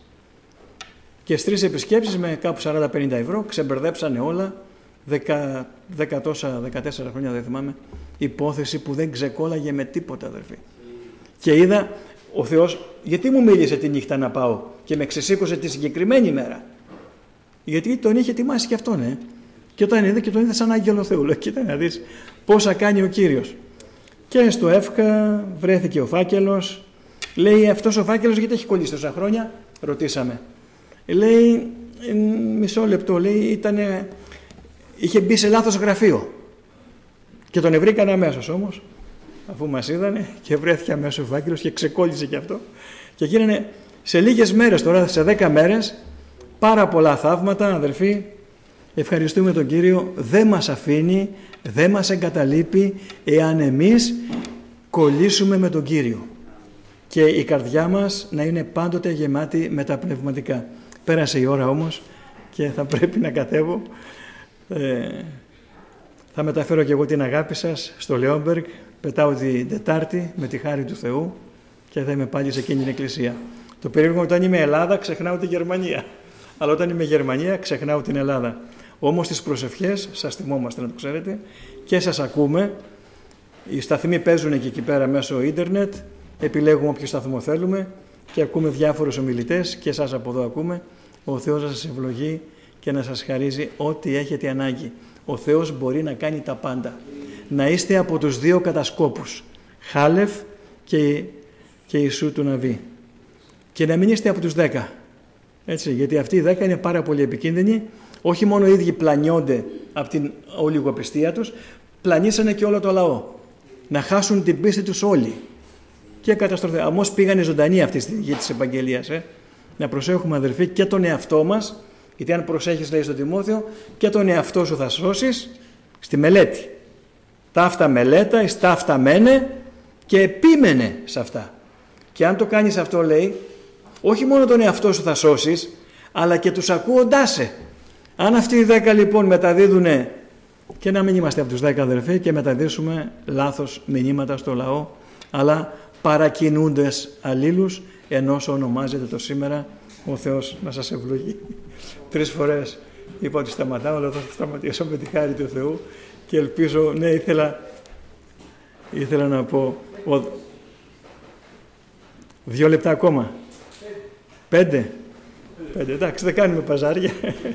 Και στις τρεις επισκέψεις με κάπου σαράντα με πενήντα ευρώ ξεμπερδέψανε όλα, δέκα, δέκα τόσα, δεκατέσσερα χρόνια δεν θυμάμαι, υπόθεση που δεν ξεκόλαγε με τίποτα, αδερφοί. Και είδα, ο Θεός, γιατί μου μίλησε τη νύχτα να πάω και με ξεσήκωσε τη συγκεκριμένη μέρα. Γιατί τον είχε ετοιμάσει και αυτόν, ε. Και όταν είδε και τον είδε σαν άγγελο Θεού, λέω, κοίτα να δεις πόσα κάνει ο Κύριος. Και στο ΕΦΚΑ βρέθηκε ο φάκελος. Λέει, αυτός ο φάκελος γιατί έχει κολλήσει τόσα χρόνια, ρωτήσαμε. Λέει, μισό λεπτό, λέει, ήτανε, είχε μπει σε λάθος γραφείο. Και τον βρήκανε αμέσως όμως, αφού μας είδανε, και βρέθηκε αμέσως ο φάκελος και ξεκόλλησε και αυτό. Και γίνανε σε λίγες μέρες τώρα, σε δέκα μέρες, πάρα πολλά θαύματα, αδερφοί. Ευχαριστούμε τον Κύριο, δεν μας αφήνει, δεν μας εγκαταλείπει εάν εμείς κολλήσουμε με τον Κύριο. Και η καρδιά μας να είναι πάντοτε γεμάτη με τα πνευματικά. Πέρασε η ώρα όμως και θα πρέπει να κατέβω. Ε, θα μεταφέρω και εγώ την αγάπη σας στο Λεόμπεργκ. Πετάω την Τετάρτη με τη χάρη του Θεού και θα είμαι πάλι σε εκείνη την εκκλησία. Το περίεργο, όταν είμαι Ελλάδα ξεχνάω τη Γερμανία. Αλλά όταν είμαι Γερμανία ξεχνάω την Ελλάδα. Όμως τις προσευχές σας θυμόμαστε, να το ξέρετε, και σας ακούμε. Οι σταθμοί παίζουν και εκεί πέρα μέσω ίντερνετ. Επιλέγουμε όποιο σταθμό θέλουμε και ακούμε διάφορους ομιλητές και εσάς από εδώ ακούμε. Ο Θεός να σας ευλογεί και να σας χαρίζει ό,τι έχετε ανάγκη. Ο Θεός μπορεί να κάνει τα πάντα. Να είστε από τους δύο κατασκόπους, Χάλεφ και, και Ιησού του Ναβί. Και να μην είστε από τους δέκα. Έτσι, γιατί αυτοί οι δέκα είναι πάρα πολύ επικίνδυνοι. Όχι μόνο οι ίδιοι πλανιόνται από την ολιγοπιστία τους, πλανήσανε και όλο το λαό. Να χάσουν την πίστη τους όλοι. Και καταστροφή. Αμώς πήγανε ζωντανοί αυτή στη γη της επαγγελίας. Ε. Να προσέχουμε, αδερφοί, και τον εαυτό μας, γιατί αν προσέχεις, λέει στον Τιμόθεο, και τον εαυτό σου θα σώσεις στη μελέτη. Τα αυτά μελέτα, εις τα αυτά μένε και επίμενε σε αυτά. Και αν το κάνεις αυτό, λέει, όχι μόνο τον εαυτό σου θα σώσεις, αλλά και τους ακούοντάς σε. Αν αυτοί οι δέκα λοιπόν μεταδίδουνε, και να μην είμαστε από τους δέκα, αδερφοί, και μεταδίσουμε λάθος μηνύματα στο λαό, αλλά παρακινούντες αλλήλους, ενώ ονομάζεται το σήμερα ο Θεός να σας ευλογεί. Τρεις φορές είπα ότι σταματάω, αλλά θα σταματήσω με τη χάρη του Θεού και ελπίζω, ναι, ήθελα, ήθελα να πω ο, δύο λεπτά ακόμα. Πέντε. Πέντε, εντάξει, δεν κάνουμε παζάρια.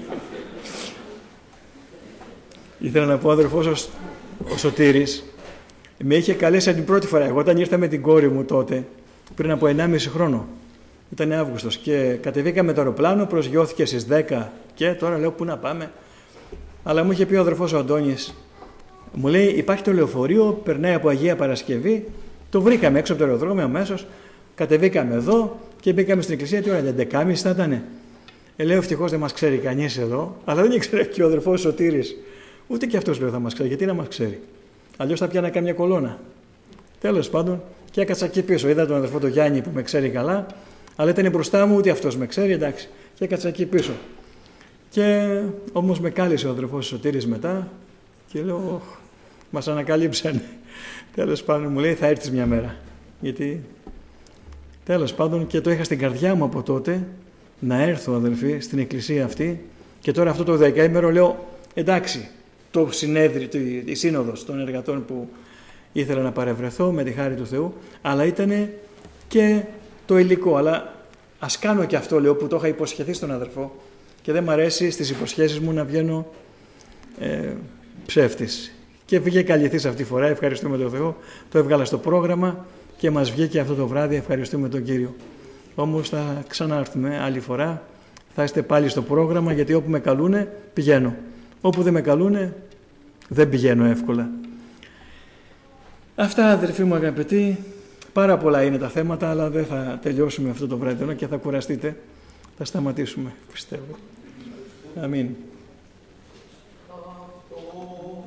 Ήθελα να πω, ο αδερφός ο, ο Σωτήρης με είχε καλέσει την πρώτη φορά. Εγώ όταν ήρθα με την κόρη μου τότε, πριν από ενάμιση χρόνο, Ήταν Αύγουστος και κατεβήκαμε το αεροπλάνο, προσγειώθηκε στις δέκα και τώρα λέω πού να πάμε. Αλλά μου είχε πει ο αδερφός ο Αντώνης, μου λέει υπάρχει το λεωφορείο, περνάει από Αγία Παρασκευή, το βρήκαμε έξω από το αεροδρόμιο αμέσως, κατεβήκαμε εδώ και μπήκαμε στην εκκλησία, τι ώρα, έντεκα και μισή θα ήτανε. Ε, λέω ευτυχώς δεν μας ξέρει κανείς εδώ, αλλά δεν ήξερε και ο αδερφός Σωτήρης. Ούτε και αυτός λέω θα μας ξέρει, γιατί να μας ξέρει. Αλλιώς θα πιάνα κάμια κολόνα. Τέλος πάντων, και έκατσα εκεί πίσω. Είδα τον αδερφό τον Γιάννη που με ξέρει καλά, αλλά ήταν μπροστά μου, ούτε αυτός με ξέρει, εντάξει. Και έκατσα εκεί πίσω. Και όμως με κάλεσε ο αδερφός Σωτήρης μετά και λέω, μας ανακαλύψανε. Τέλος πάντων, μου λέει θα έρθεις μια μέρα. Γιατί τέλος πάντων και το είχα στην καρδιά μου από τότε να έρθω, αδερφοί, στην εκκλησία αυτή. Και τώρα αυτό το δεκαήμερο λέω εντάξει, το συνέδριο, η σύνοδος των εργατών που ήθελα να παρευρεθώ με τη χάρη του Θεού, αλλά ήταν και το υλικό. Αλλά ας κάνω και αυτό, λέω, που το είχα υποσχεθεί στον αδερφό και δεν μ' αρέσει στις υποσχέσεις μου να βγαίνω ε, ψεύτης. Και βγήκε αληθής αυτή τη φορά, ευχαριστούμε τον Θεό, το έβγαλα στο πρόγραμμα και μας βγήκε αυτό το βράδυ, ευχαριστούμε τον Κύριο. Όμως θα ξανάρθουμε άλλη φορά, θα είστε πάλι στο πρόγραμμα, γιατί όπου με καλούνε πηγαίνω. Όπου δεν με καλούνε δεν πηγαίνω εύκολα. Αυτά, αδερφοί μου αγαπητοί, πάρα πολλά είναι τα θέματα, αλλά δεν θα τελειώσουμε αυτό το βράδυ και θα κουραστείτε. Θα σταματήσουμε, πιστεύω. Αμήν.